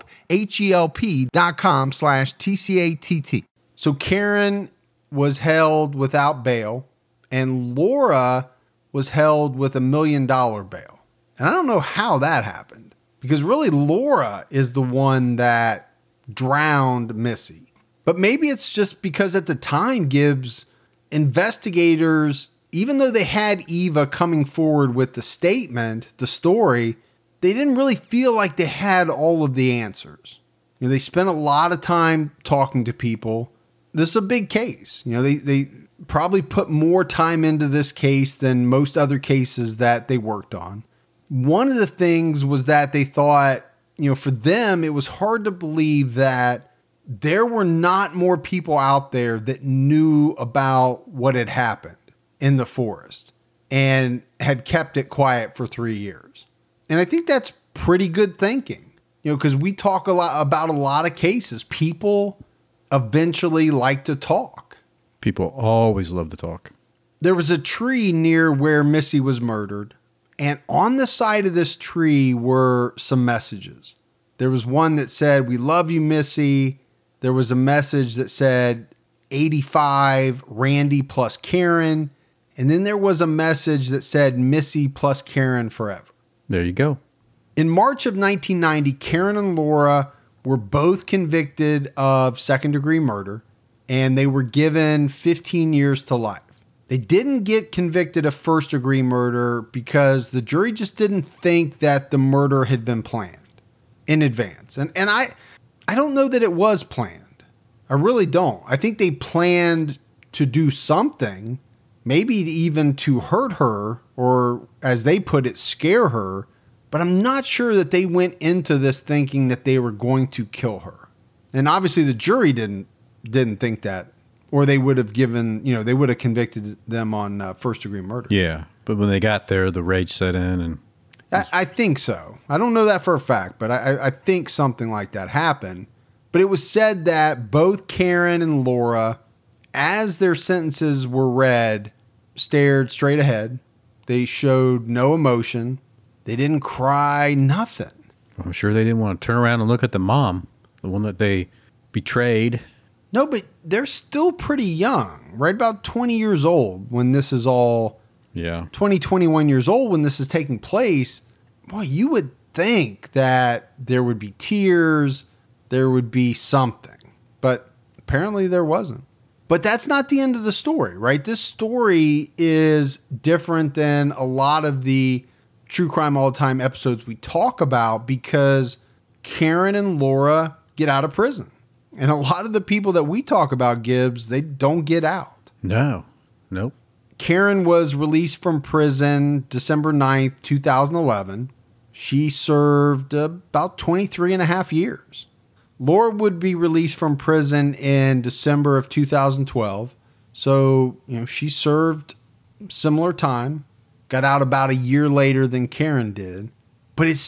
HELP.com/TCATT. So Karen was held without bail and Laura was held with $1 million bail. And I don't know how that happened because really Laura is the one that drowned Missy. But maybe it's just because at the time, Gibbs, investigators, even though they had Eva coming forward with the statement, the story, they didn't really feel like they had all of the answers. They spent a lot of time talking to people. This is a big case. They probably put more time into this case than most other cases that they worked on. One of the things was that they thought, for them, it was hard to believe that there were not more people out there that knew about what had happened in the forest and had kept it quiet for 3 years. And I think that's pretty good thinking, because we talk a lot about a lot of cases. People eventually like to talk. People always love to talk. There was a tree near where Missy was murdered, and on the side of this tree were some messages. There was one that said, "We love you, Missy." There was a message that said 85, Randy plus Karen. And then there was a message that said Missy plus Karen forever. There you go. In March of 1990, Karen and Laura were both convicted of second-degree murder, and they were given 15 years to life. They didn't get convicted of first-degree murder because the jury just didn't think that the murder had been planned in advance. And I don't know that it was planned. I really don't. I think they planned to do something, maybe even to hurt her, or as they put it, scare her. But I'm not sure that they went into this thinking that they were going to kill her. And obviously the jury didn't think that, or they would have they would have convicted them on first-degree murder. Yeah, but when they got there, the rage set in. And I think so. I don't know that for a fact, but I think something like that happened. But it was said that both Karen and Laura, as their sentences were read, stared straight ahead. They showed no emotion. They didn't cry, nothing. I'm sure they didn't want to turn around and look at the mom, the one that they betrayed. No, but they're still pretty young, right? About 20 years old when this is all... Yeah. 20, 21 years old when this is taking place. Boy, you would think that there would be tears, there would be something. But apparently there wasn't. But that's not the end of the story, right? This story is different than a lot of the True Crime All the Time episodes we talk about because Karen and Laura get out of prison. And a lot of the people that we talk about, Gibbs, they don't get out. No. Nope. Karen was released from prison December 9th, 2011. She served about 23 and a half years. Laura would be released from prison in December of 2012. So, she served similar time, got out about a year later than Karen did. But it's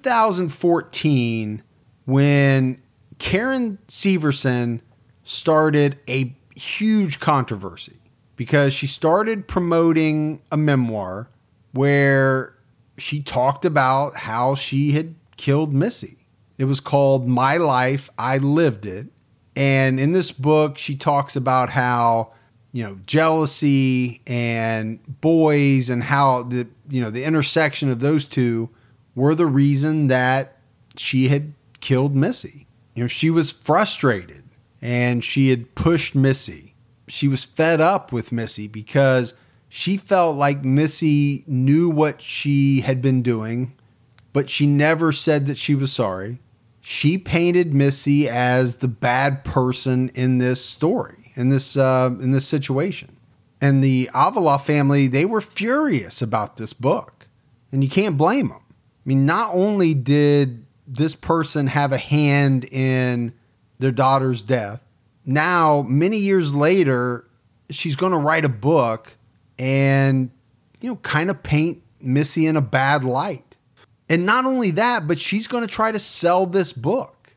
2014 when Karen Severson started a huge controversy because she started promoting a memoir where she talked about how she had killed Missy. It was called My Life, I Lived It. And in this book, she talks about how, jealousy and boys, and how the intersection of those two were the reason that she had killed Missy. She was frustrated and she had pushed Missy. She was fed up with Missy because she felt like Missy knew what she had been doing, but she never said that she was sorry. She painted Missy as the bad person in this story, in this situation. And the Avila family, they were furious about this book. And you can't blame them. I mean, not only did this person have a hand in their daughter's death, now, many years later, she's going to write a book and, kind of paint Missy in a bad light. And not only that, but she's going to try to sell this book.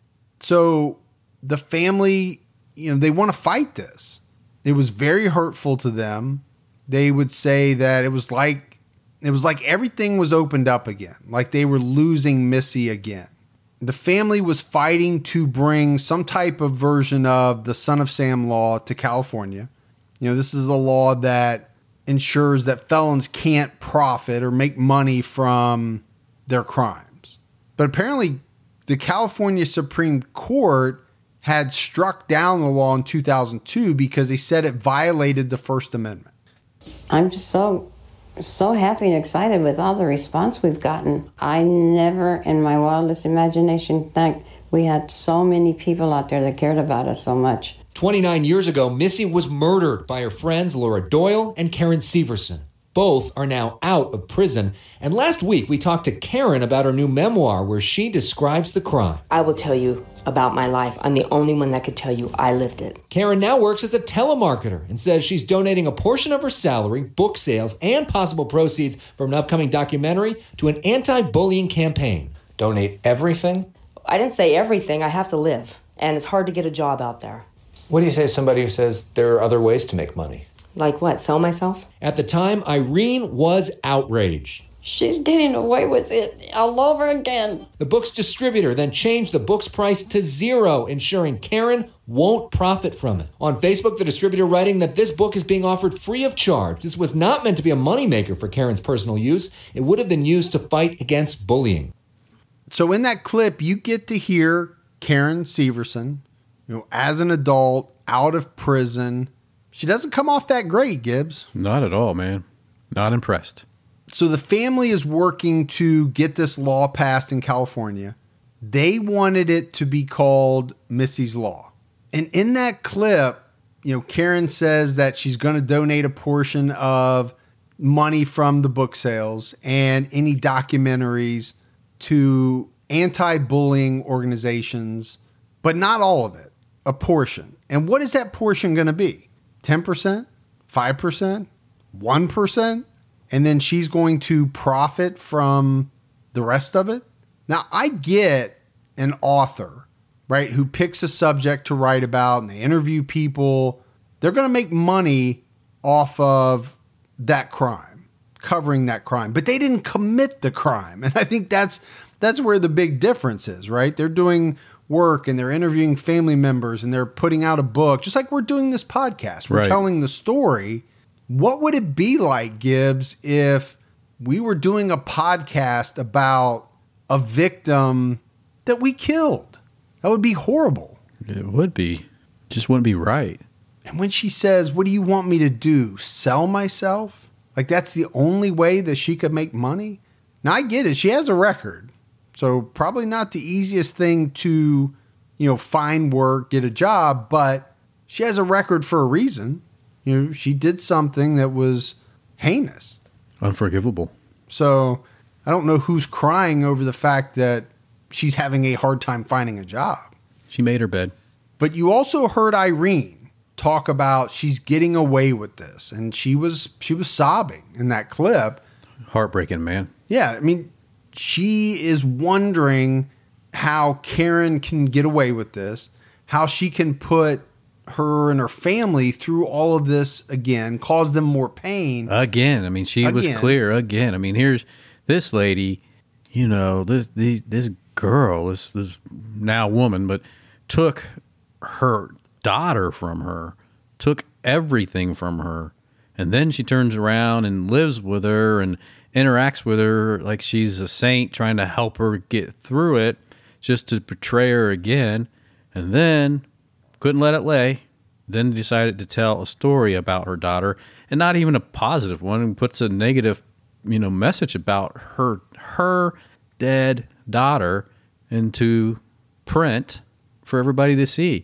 So the family, they want to fight this. It was very hurtful to them. They would say that it was like everything was opened up again, like they were losing Missy again. The family was fighting to bring some type of version of the Son of Sam law to California. This is a law that ensures that felons can't profit or make money from their crimes. But apparently the California Supreme Court had struck down the law in 2002 because they said it violated the First Amendment. I'm just so happy and excited with all the response we've gotten. I never in my wildest imagination thought we had so many people out there that cared about us so much. 29 years ago, Missy was murdered by her friends Laura Doyle and Karen Severson. Both are now out of prison. And last week, we talked to Karen about her new memoir where she describes the crime. I will tell you about my life. I'm the only one that could tell you I lived it. Karen now works as a telemarketer and says she's donating a portion of her salary, book sales, and possible proceeds from an upcoming documentary to an anti-bullying campaign. Donate everything? I didn't say everything. I have to live. And it's hard to get a job out there. What do you say to somebody who says there are other ways to make money? Like what? Sell myself? At the time, Irene was outraged. She's getting away with it all over again. The book's distributor then changed the book's price to $0, ensuring Karen won't profit from it. On Facebook, the distributor writing that this book is being offered free of charge. This was not meant to be a moneymaker for Karen's personal use. It would have been used to fight against bullying. So in that clip, you get to hear Karen Severson, as an adult, out of prison. She doesn't come off that great, Gibbs. Not at all, man. Not impressed. So the family is working to get this law passed in California. They wanted it to be called Missy's Law. And in that clip, Karen says that she's going to donate a portion of money from the book sales and any documentaries to anti-bullying organizations, but not all of it, a portion. And what is that portion going to be? 10%? 5%? 1%? And then she's going to profit from the rest of it? Now, I get an author, right, who picks a subject to write about and they interview people. They're going to make money off of that crime, covering that crime. But they didn't commit the crime. And I think that's where the big difference is, right? They're doing work and they're interviewing family members and they're putting out a book, just like we're doing this podcast. We're telling the story. What would it be like, Gibbs, if we were doing a podcast about a victim that we killed? That would be horrible. It would be. Just wouldn't be right. And when she says, what do you want me to do? Sell myself? Like that's the only way that she could make money? Now, I get it. She has a record. So probably not the easiest thing to, find work, get a job, but she has a record for a reason. She did something that was heinous. Unforgivable. So I don't know who's crying over the fact that she's having a hard time finding a job. She made her bed. But you also heard Irene talk about she's getting away with this. And she was sobbing in that clip. Heartbreaking, man. Yeah. I mean, she is wondering how Karen can get away with this, how she can put her and her family through all of this again, cause them more pain. Again. I mean, she was clear again. I mean, here's this lady, this girl, this now woman, but took her daughter from her, took everything from her. And then she turns around and lives with her and interacts with her like she's a saint, trying to help her get through it, just to betray her again. And then couldn't let it lay. Then decided to tell a story about her daughter, and not even a positive one, and puts a negative, message about her dead daughter into print for everybody to see.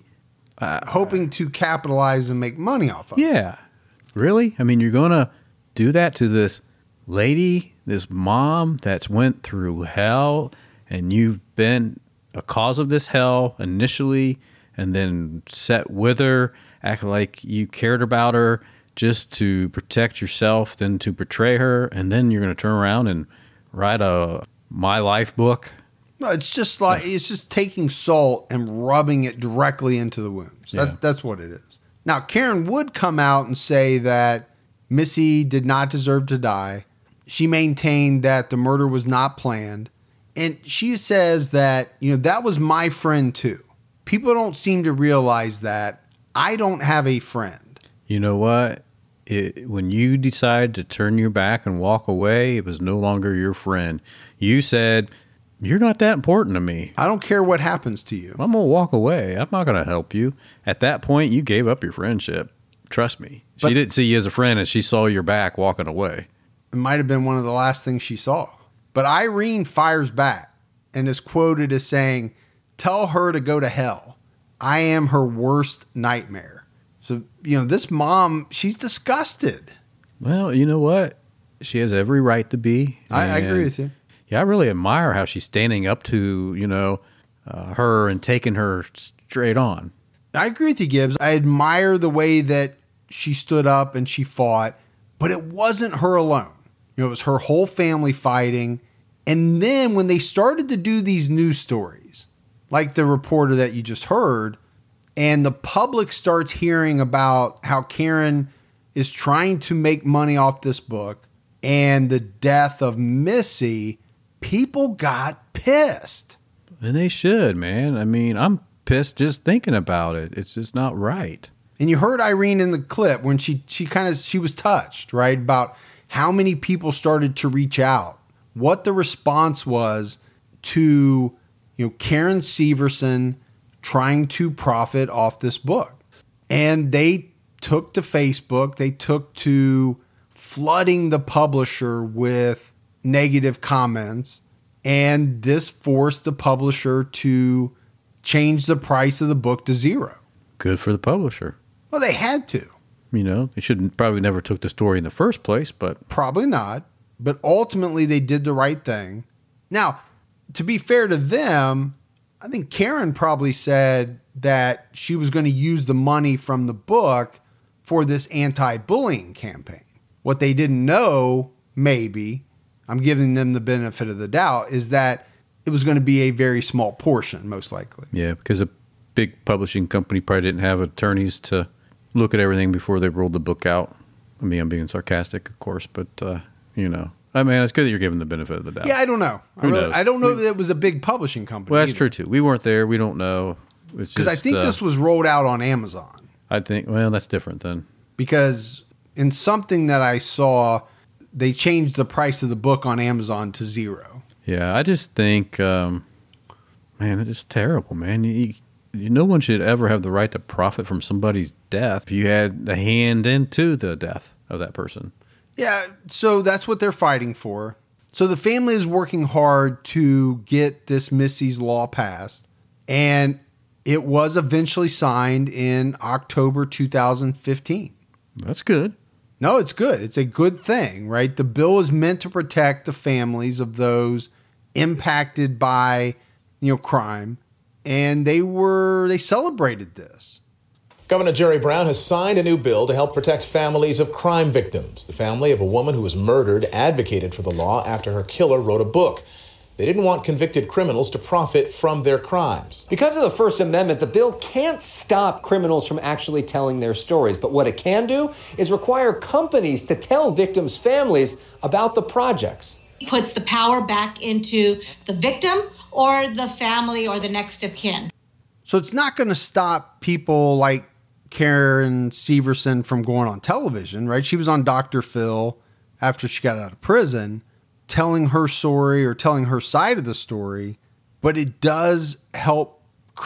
Hoping to capitalize and make money off of it. Yeah. Really? I mean, you're going to do that to this lady, this mom that's went through hell, and you've been a cause of this hell initially, and then sat with her, act like you cared about her just to protect yourself, then to betray her, and then you're going to turn around and write a My Life book? No, it's just taking salt and rubbing it directly into the wounds. That's what it is. Now, Karen would come out and say that Missy did not deserve to die. She maintained that the murder was not planned. And she says that, that was my friend too. People don't seem to realize that I don't have a friend. You know what? When you decided to turn your back and walk away, it was no longer your friend. You said, you're not that important to me. I don't care what happens to you. I'm going to walk away. I'm not going to help you. At that point, you gave up your friendship. Trust me. She didn't see you as a friend, and she saw your back walking away. It might have been one of the last things she saw. But Irene fires back and is quoted as saying, "Tell her to go to hell. I am her worst nightmare." So, this mom, she's disgusted. Well, you know what? She has every right to be. I agree with you. Yeah, I really admire how she's standing up to, her and taking her straight on. I agree with you, Gibbs. I admire the way that she stood up and she fought, but it wasn't her alone. It was her whole family fighting. And then when they started to do these news stories, like the reporter that you just heard, and the public starts hearing about how Karen is trying to make money off this book and the death of Missy, people got pissed. And they should, man. I mean, I'm pissed just thinking about it. It's just not right. And you heard Irene in the clip when she was touched, right? About how many people started to reach out, what the response was to, Karen Severson trying to profit off this book. And they took to Facebook, they took to flooding the publisher with negative comments, and this forced the publisher to change the price of the book to $0. Good for the publisher. Well, they had to. They probably never took the story in the first place, but... Probably not. But ultimately, they did the right thing. Now, to be fair to them, I think Karen probably said that she was going to use the money from the book for this anti-bullying campaign. What they didn't know, maybe, I'm giving them the benefit of the doubt, is that it was going to be a very small portion, most likely. Yeah, because a big publishing company probably didn't have attorneys to look at everything before they rolled the book out. I mean, I'm being sarcastic, of course, but, I mean, it's good that you're giving the benefit of the doubt. Yeah, I don't know. I don't know that it was a big publishing company. Well, that's true, too. We weren't there. We don't know. Because I think this was rolled out on Amazon. That's different then. Because in something that I saw, they changed the price of the book on Amazon to $0. Yeah, I just think, man, it's just terrible, man. No one should ever have the right to profit from somebody's death if you had a hand into the death of that person. Yeah, so that's what they're fighting for. So the family is working hard to get this Missy's Law passed, and it was eventually signed in October 2015. That's good. No, it's good. It's a good thing, right? The bill is meant to protect the families of those impacted by, crime, and they celebrated this. Governor Jerry Brown has signed a new bill to help protect families of crime victims. The family of a woman who was murdered advocated for the law after her killer wrote a book. They didn't want convicted criminals to profit from their crimes. Because of the First Amendment, the bill can't stop criminals from actually telling their stories. But what it can do is require companies to tell victims' families about the projects. It puts the power back into the victim or the family or the next of kin. So it's not going to stop people like Karen Severson from going on television, right? She was on Dr. Phil after she got out of prison, telling her story or telling her side of the story, but it does help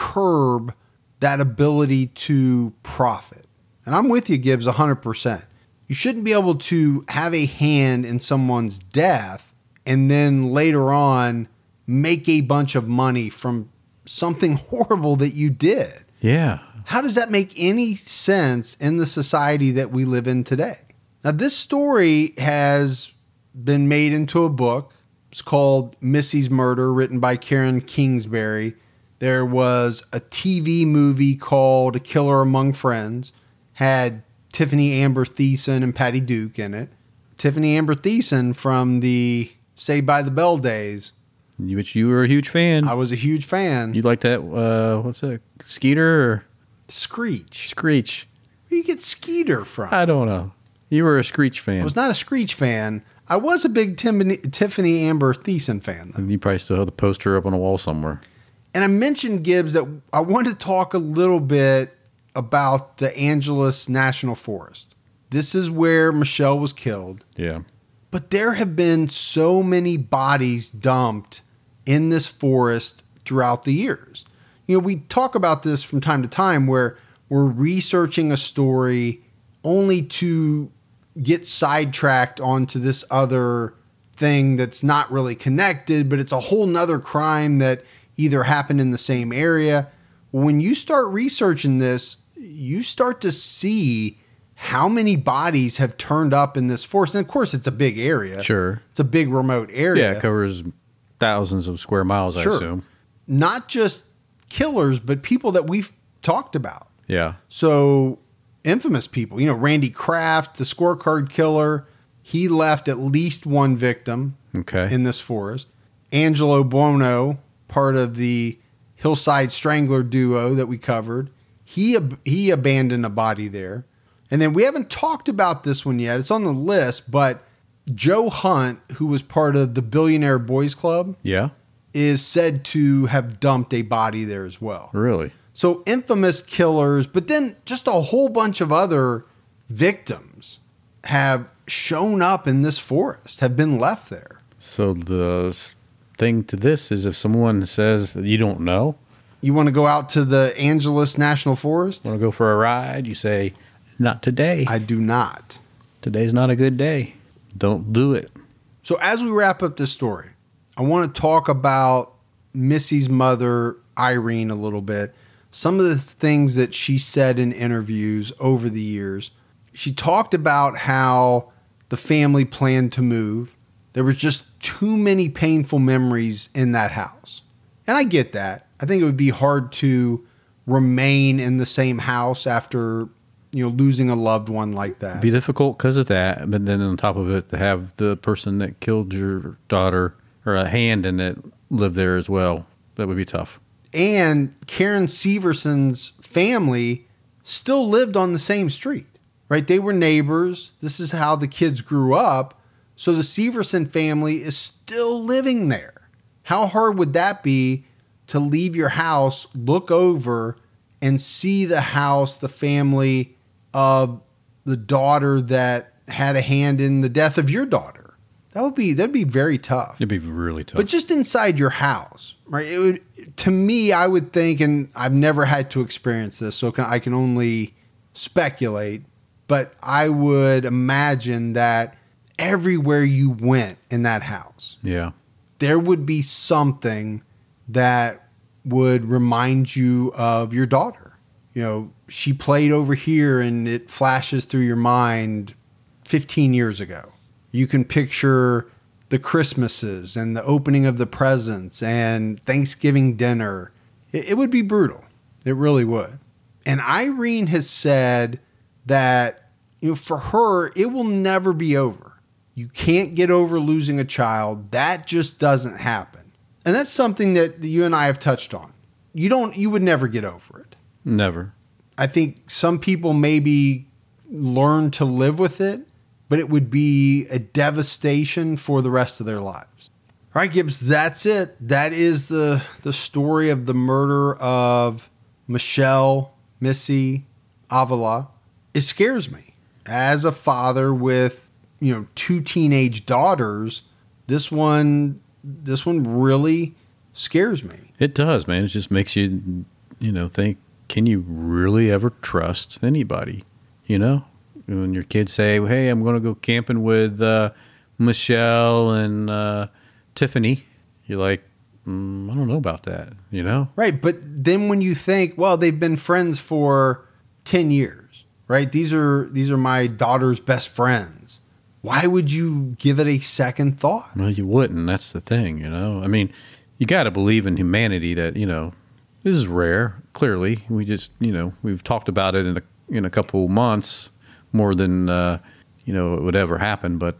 curb that ability to profit. And I'm with you, Gibbs, 100%. You shouldn't be able to have a hand in someone's death and then later on make a bunch of money from something horrible that you did. Yeah. How does that make any sense in the society that we live in today? Now, this story has been made into a book. It's called Missy's Murder, written by Karen Kingsbury. There was a TV movie called A Killer Among Friends, had Tiffany Amber Thiessen and Patty Duke in it. Tiffany Amber Thiessen from the Saved by the Bell days. Which you were a huge fan. I was a huge fan. You like that, what's that, Skeeter or? Screech. Screech. Where do you get Skeeter from? I don't know. You were a Screech fan. I was not a Screech fan. I was a big Tiffany Amber Thiessen fan, though. You probably still have the poster up on a wall somewhere. And I mentioned, Gibbs, that I wanted to talk a little bit about the Angeles National Forest. This is where Michelle was killed. Yeah. But there have been so many bodies dumped in this forest throughout the years. You know, we talk about this from time to time where we're researching a story only to get sidetracked onto this other thing that's not really connected, but it's a whole nother crime that either happened in the same area. When you start researching this, you start to see how many bodies have turned up in this forest. And of course, it's a big area. Sure. It's a big remote area. Yeah, it covers thousands of square miles, I assume. Not just killers, but people that we've talked about. Yeah. So infamous people, you know, Randy Kraft, the scorecard killer, he left at least one victim in this forest. Angelo Buono, part of the Hillside Strangler duo that we covered, he abandoned a body there. And then we haven't talked about this one yet. It's on the list, but Joe Hunt, who was part of the Billionaire Boys Club, is said to have dumped a body there as well. Really? So infamous killers, but then just a whole bunch of other victims have shown up in this forest, have been left there. So the thing to this is if someone says that you don't know. You want to go out to the Angeles National Forest? Want to go for a ride? You say, not today. I do not. Today's not a good day. Don't do it. So as we wrap up this story, I want to talk about Missy's mother, Irene, a little bit. Some of the things that she said in interviews over the years. She talked about how the family planned to move. There was just too many painful memories in that house. And I get that. I think it would be hard to remain in the same house after, you know, losing a loved one like that. It'd be difficult because of that. But then on top of it, to have the person that killed your daughter or a hand in it live there as well, that would be tough. And Karen Severson's family still lived on the same street, right? They were neighbors. This is how the kids grew up. So the Severson family is still living there. How hard would that be to leave your house, look over, and see the house, the family of the daughter that had a hand in the death of your daughter? That'd be very tough. It'd be really tough. But just inside your house, right? It would, to me, I would think, and I've never had to experience this, so I can only speculate, but I would imagine that everywhere you went in that house, there would be something that would remind you of your daughter. You know, she played over here and it flashes through your mind 15 years ago. You can picture the Christmases and the opening of the presents and Thanksgiving dinner. It would be brutal. It really would. And Irene has said that, you know, for her, it will never be over. You can't get over losing a child. That just doesn't happen. And that's something that you and I have touched on. You would never get over it. Never. I think some people maybe learn to live with it, but it would be a devastation for the rest of their lives. All right, Gibbs, that's it. That is the story of the murder of Michelle, Missy, Avila, it scares me. As a father with, 2 teenage daughters, this one really scares me. It does, man. It just makes you, think, can you really ever trust anybody? When your kids say, hey, I'm going to go camping with Michelle and Tiffany, you're like, I don't know about that, Right. But then when you think, well, they've been friends for 10 years, right? These are my daughter's best friends. Why would you give it a second thought? Well, you wouldn't. That's the thing, I mean, you got to believe in humanity that, this is rare. Clearly, we just, we've talked about it in a couple months more than, it would ever happen, but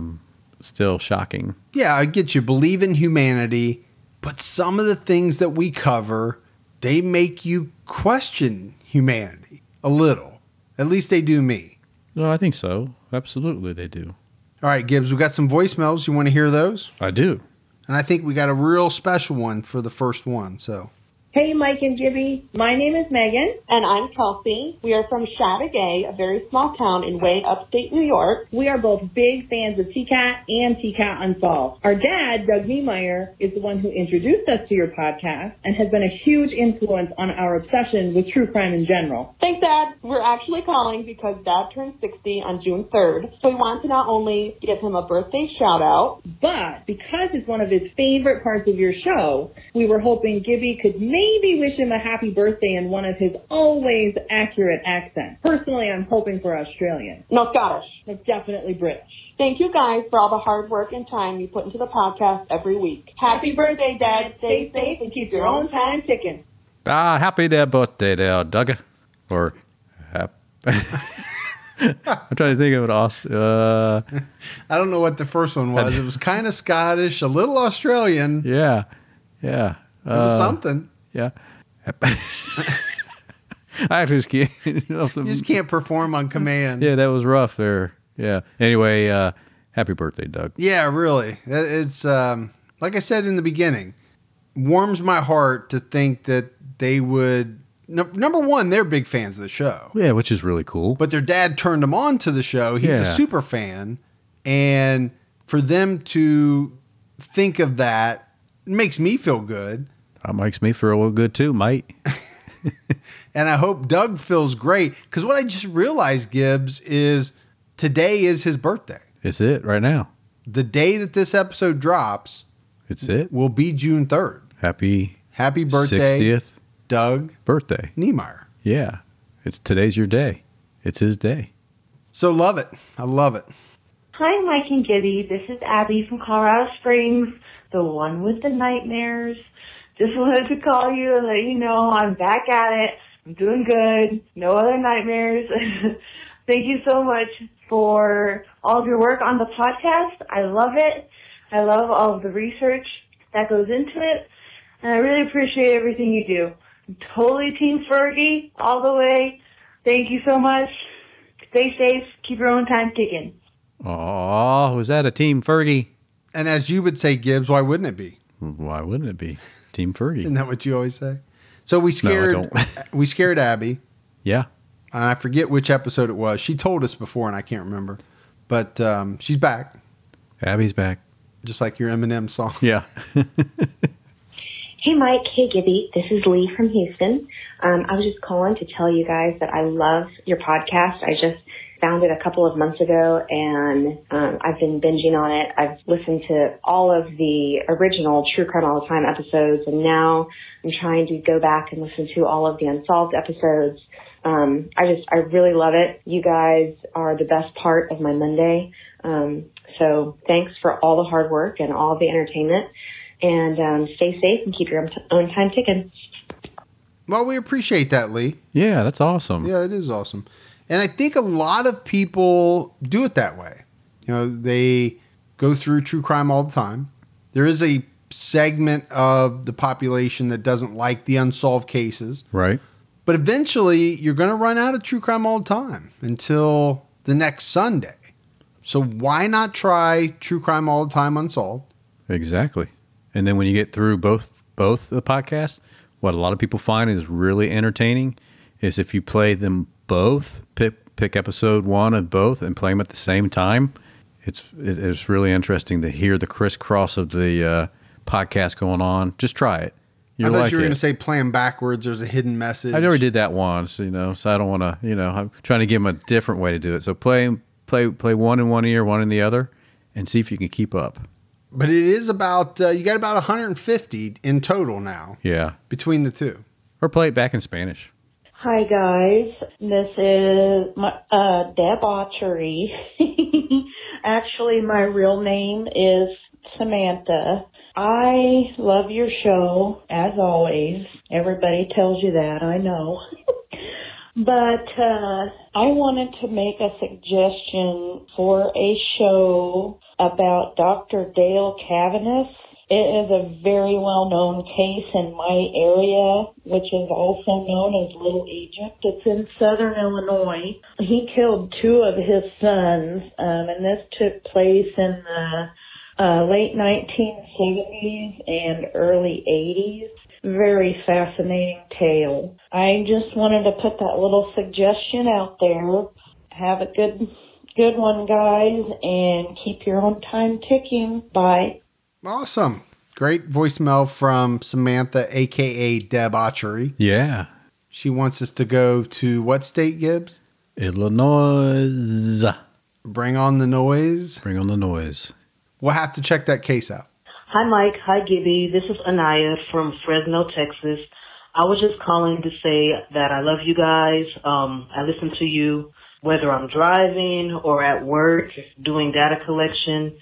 still shocking. Yeah, I get you. Believe in humanity, but some of the things that we cover, they make you question humanity a little. At least they do me. No, I think so. Absolutely, they do. All right, Gibbs, we got some voicemails. You want to hear those? I do. And I think we got a real special one for the first one, so... Hey, Mike and Gibby. My name is Megan. And I'm Kelsey. We are from Chateaugay, a very small town in way upstate New York. We are both big fans of TCAT and TCAT Unsolved. Our dad, Doug Niemeyer, is the one who introduced us to your podcast and has been a huge influence on our obsession with true crime in general. Thanks, Dad. We're actually calling because Dad turned 60 on June 3rd. So we want to not only give him a birthday shout out, but because it's one of his favorite parts of your show, we were hoping Gibby could maybe wish him a happy birthday in one of his always accurate accents. Personally, I'm hoping for Australian. No, Scottish. It's definitely British. Thank you guys for all the hard work and time you put into the podcast every week. Happy birthday, Dad. Stay safe and keep your own time ticking. Happy birthday there, Doug. Or, I'm trying to think of it. I don't know what the first one was. It was kind of Scottish, a little Australian. Yeah. It was something. Yeah. I actually just can't. You just can't perform on command. Yeah, that was rough there. Yeah. Anyway, happy birthday, Doug. Yeah, really. It's, like I said in the beginning, warms my heart to think that they would... Number one, they're big fans of the show. Yeah, which is really cool. But their dad turned them on to the show. He's a super fan. And for them to think of that makes me feel good. That makes me feel good too, mate. And I hope Doug feels great. Because what I just realized, Gibbs, is today is his birthday. It's it right now. The day that this episode drops, it's it. Will be June 3rd. Happy birthday, 60th Doug birthday. Niemeyer. Yeah. Today's your day. It's his day. So love it. I love it. Hi, Mike and Gibby. This is Abby from Colorado Springs, the one with the nightmares. Just wanted to call you and let you know I'm back at it. I'm doing good. No other nightmares. Thank you so much for all of your work on the podcast. I love it. I love all of the research that goes into it. And I really appreciate everything you do. I'm totally Team Fergie all the way. Thank you so much. Stay safe. Keep your own time ticking. Oh, was that a Team Fergie? And as you would say, Gibbs, why wouldn't it be? Why wouldn't it be? Team Fergie. Isn't that what you always say? So we scared we scared Abby. Yeah. And I forget which episode it was. She told us before and I can't remember. But she's back. Abby's back. Just like your Eminem song. Yeah. Hey, Mike. Hey, Gibby. This is Lee from Houston. I was just calling to tell you guys that I love your podcast. I just found it a couple of months ago, and I've been binging on it. I've listened to all of the original True Crime All the Time episodes, and now I'm trying to go back and listen to all of the Unsolved episodes. I really love it. You guys are the best part of my Monday. So thanks for all the hard work and all the entertainment. And stay safe and keep your own time ticking. Well, we appreciate that, Lee. Yeah, that's awesome. Yeah, it is awesome. And I think a lot of people do it that way. You know, they go through true crime all the time. There is a segment of the population that doesn't like the unsolved cases. Right. But eventually, you're going to run out of true crime all the time until the next Sunday. So why not try True Crime All the Time Unsolved? Exactly. And then when you get through both the podcasts, what a lot of people find is really entertaining is if you play them both, pick episode 1 of both and play them at the same time, it's really interesting to hear the crisscross of the podcast going on. Just try it. I thought you were going to say play them backwards. There's a hidden message. I already did that once, so I don't want to, I'm trying to give them a different way to do it. So play one in one ear, one in the other, and see if you can keep up. But it is about, you got about 150 in total now. Yeah. Between the two. Or play it back in Spanish. Hi, guys. This is Deb Autry. Actually, my real name is Samantha. I love your show, as always. Everybody tells you that, I know. But I wanted to make a suggestion for a show about Dr. Dale Cavanis. It is a very well-known case in my area, which is also known as Little Egypt. It's in southern Illinois. He killed 2 of his sons, and this took place in the late 1970s and early 80s. Very fascinating tale. I just wanted to put that little suggestion out there. Have a good one, guys, and keep your own time ticking. Bye. Awesome. Great voicemail from Samantha, a.k.a. Deb Autry. Yeah. She wants us to go to what state, Gibbs? Illinois. Bring on the noise. Bring on the noise. We'll have to check that case out. Hi, Mike. Hi, Gibby. This is Anaya from Fresno, Texas. I was just calling to say that I love you guys. I listen to you whether I'm driving or at work doing data collection,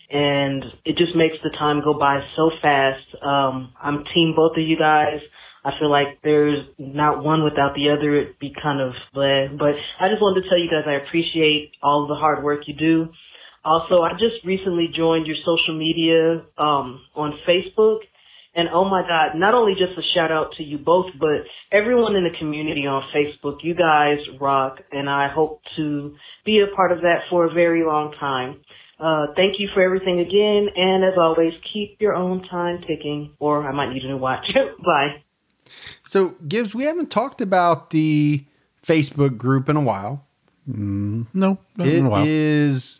and it just makes the time go by so fast. I'm team both of you guys. I feel like there's not one without the other. It'd be kind of bleh. But I just wanted to tell you guys I appreciate all of the hard work you do. Also, I just recently joined your social media on Facebook. And oh my God, not only just a shout out to you both, but everyone in the community on Facebook. You guys rock, and I hope to be a part of that for a very long time. Thank you for everything again, and as always, keep your own time ticking, or I might need a new watch. Bye. So, Gibbs, we haven't talked about the Facebook group in a while. No, not it in a while. Is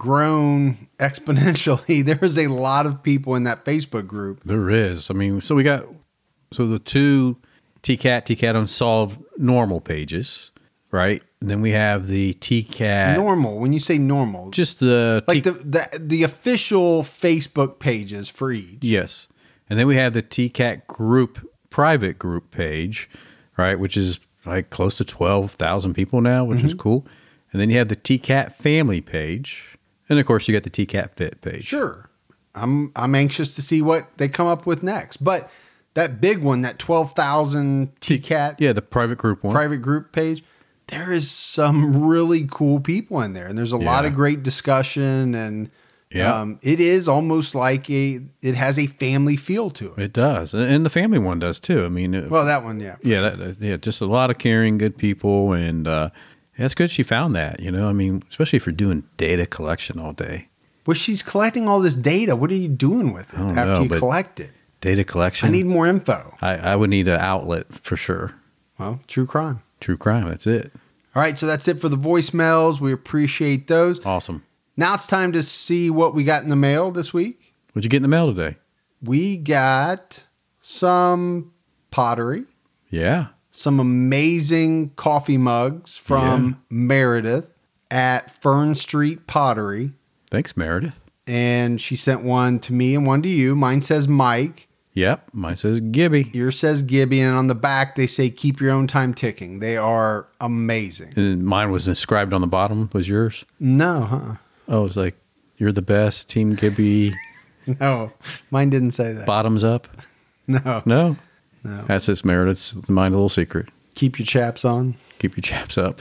grown exponentially. There's a lot of people in that Facebook group. There is. I mean, so we got the 2 TCAT Unsolved normal pages, right? And then we have the TCAT normal. When you say normal, just the the official Facebook pages for each. Yes, and then we have the TCAT group private group page, right? Which is like close to 12,000 people now, which is cool. And then you have the TCAT family page. And of course, you got the TCAT Fit page. Sure. I'm anxious to see what they come up with next. But that big one, that 12,000 TCAT. Yeah, the private group one. Private group page. There is some really cool people in there. And there's a lot of great discussion. And it is almost like it has a family feel to it. It does. And the family one does too. I mean. That one, yeah. Yeah, just a lot of caring, good people. And it's good she found that, I mean, especially if you're doing data collection all day. Well, she's collecting all this data. What are you doing with it after you collect it? Data collection. I need more info. I would need an outlet for sure. Well, true crime. True crime. That's it. All right. So that's it for the voicemails. We appreciate those. Awesome. Now it's time to see what we got in the mail this week. What'd you get in the mail today? We got some pottery. Yeah. Some amazing coffee mugs from Meredith at Fern Street Pottery. Thanks, Meredith. And she sent one to me and one to you. Mine says Mike. Yep. Mine says Gibby. Yours says Gibby. And on the back, they say, keep your own time ticking. They are amazing. And mine was inscribed on the bottom. Was yours? No, huh? Oh, it's like, you're the best, Team Gibby. No, mine didn't say that. Bottoms up? No. No? No. That's its Meredith's mine a little secret. Keep your chaps on. Keep your chaps up.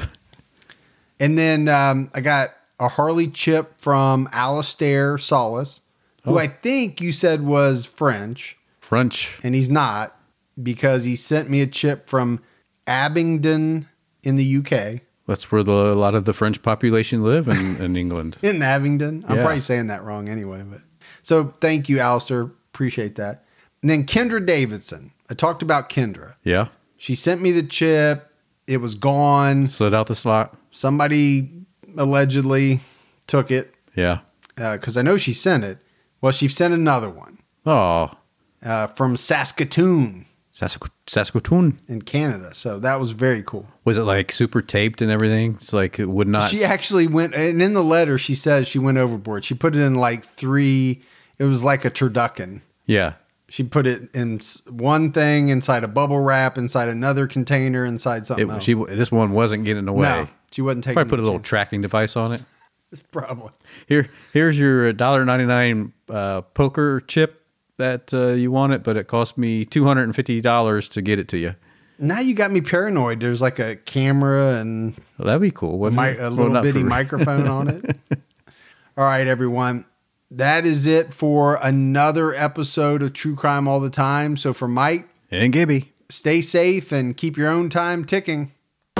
And then I got a Harley chip from Alistair Solis, who I think you said was French. And he's not, because he sent me a chip from Abingdon in the UK. That's where a lot of the French population live in England. In Abingdon? I'm probably saying that wrong anyway. But so thank you, Alistair. Appreciate that. And then Kendra Davidson. I talked about Kendra. Yeah. She sent me the chip. It was gone. Slid out the slot. Somebody allegedly took it. Yeah. Because I know she sent it. Well, she sent another one. Oh. From Saskatoon. Saskatoon? In Canada. So that was very cool. Was it like super taped and everything? It's like it would not. She actually went, and in the letter she says she went overboard. She put it in like 3, it was like a turducken. Yeah. She put it in one thing, inside a bubble wrap, inside another container, inside something else. This one wasn't getting away. No, she wasn't taking. Probably put a little tracking device on it. Probably. Here's your $1.99 poker chip that you wanted, but it cost me $250 to get it to you. Now you got me paranoid. There's like a camera and that'd be cool. A little bitty microphone on it. All right, everyone. That is it for another episode of True Crime All the Time. So for Mike and Gibby, stay safe and keep your own time ticking.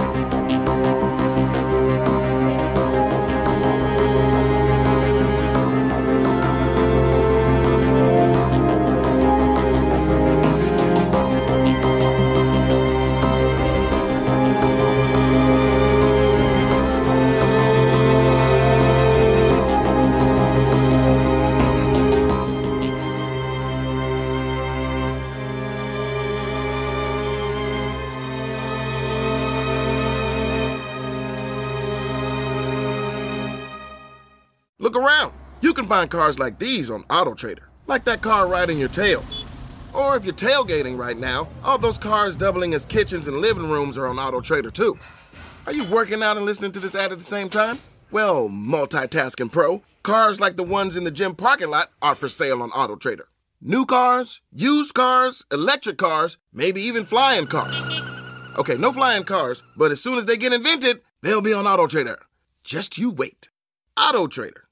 Look around. You can find cars like these on AutoTrader, like that car riding your tail. Or if you're tailgating right now, all those cars doubling as kitchens and living rooms are on AutoTrader too. Are you working out and listening to this ad at the same time? Well, multitasking pro, cars like the ones in the gym parking lot are for sale on AutoTrader. New cars, used cars, electric cars, maybe even flying cars. Okay, no flying cars, but as soon as they get invented, they'll be on AutoTrader. Just you wait. AutoTrader.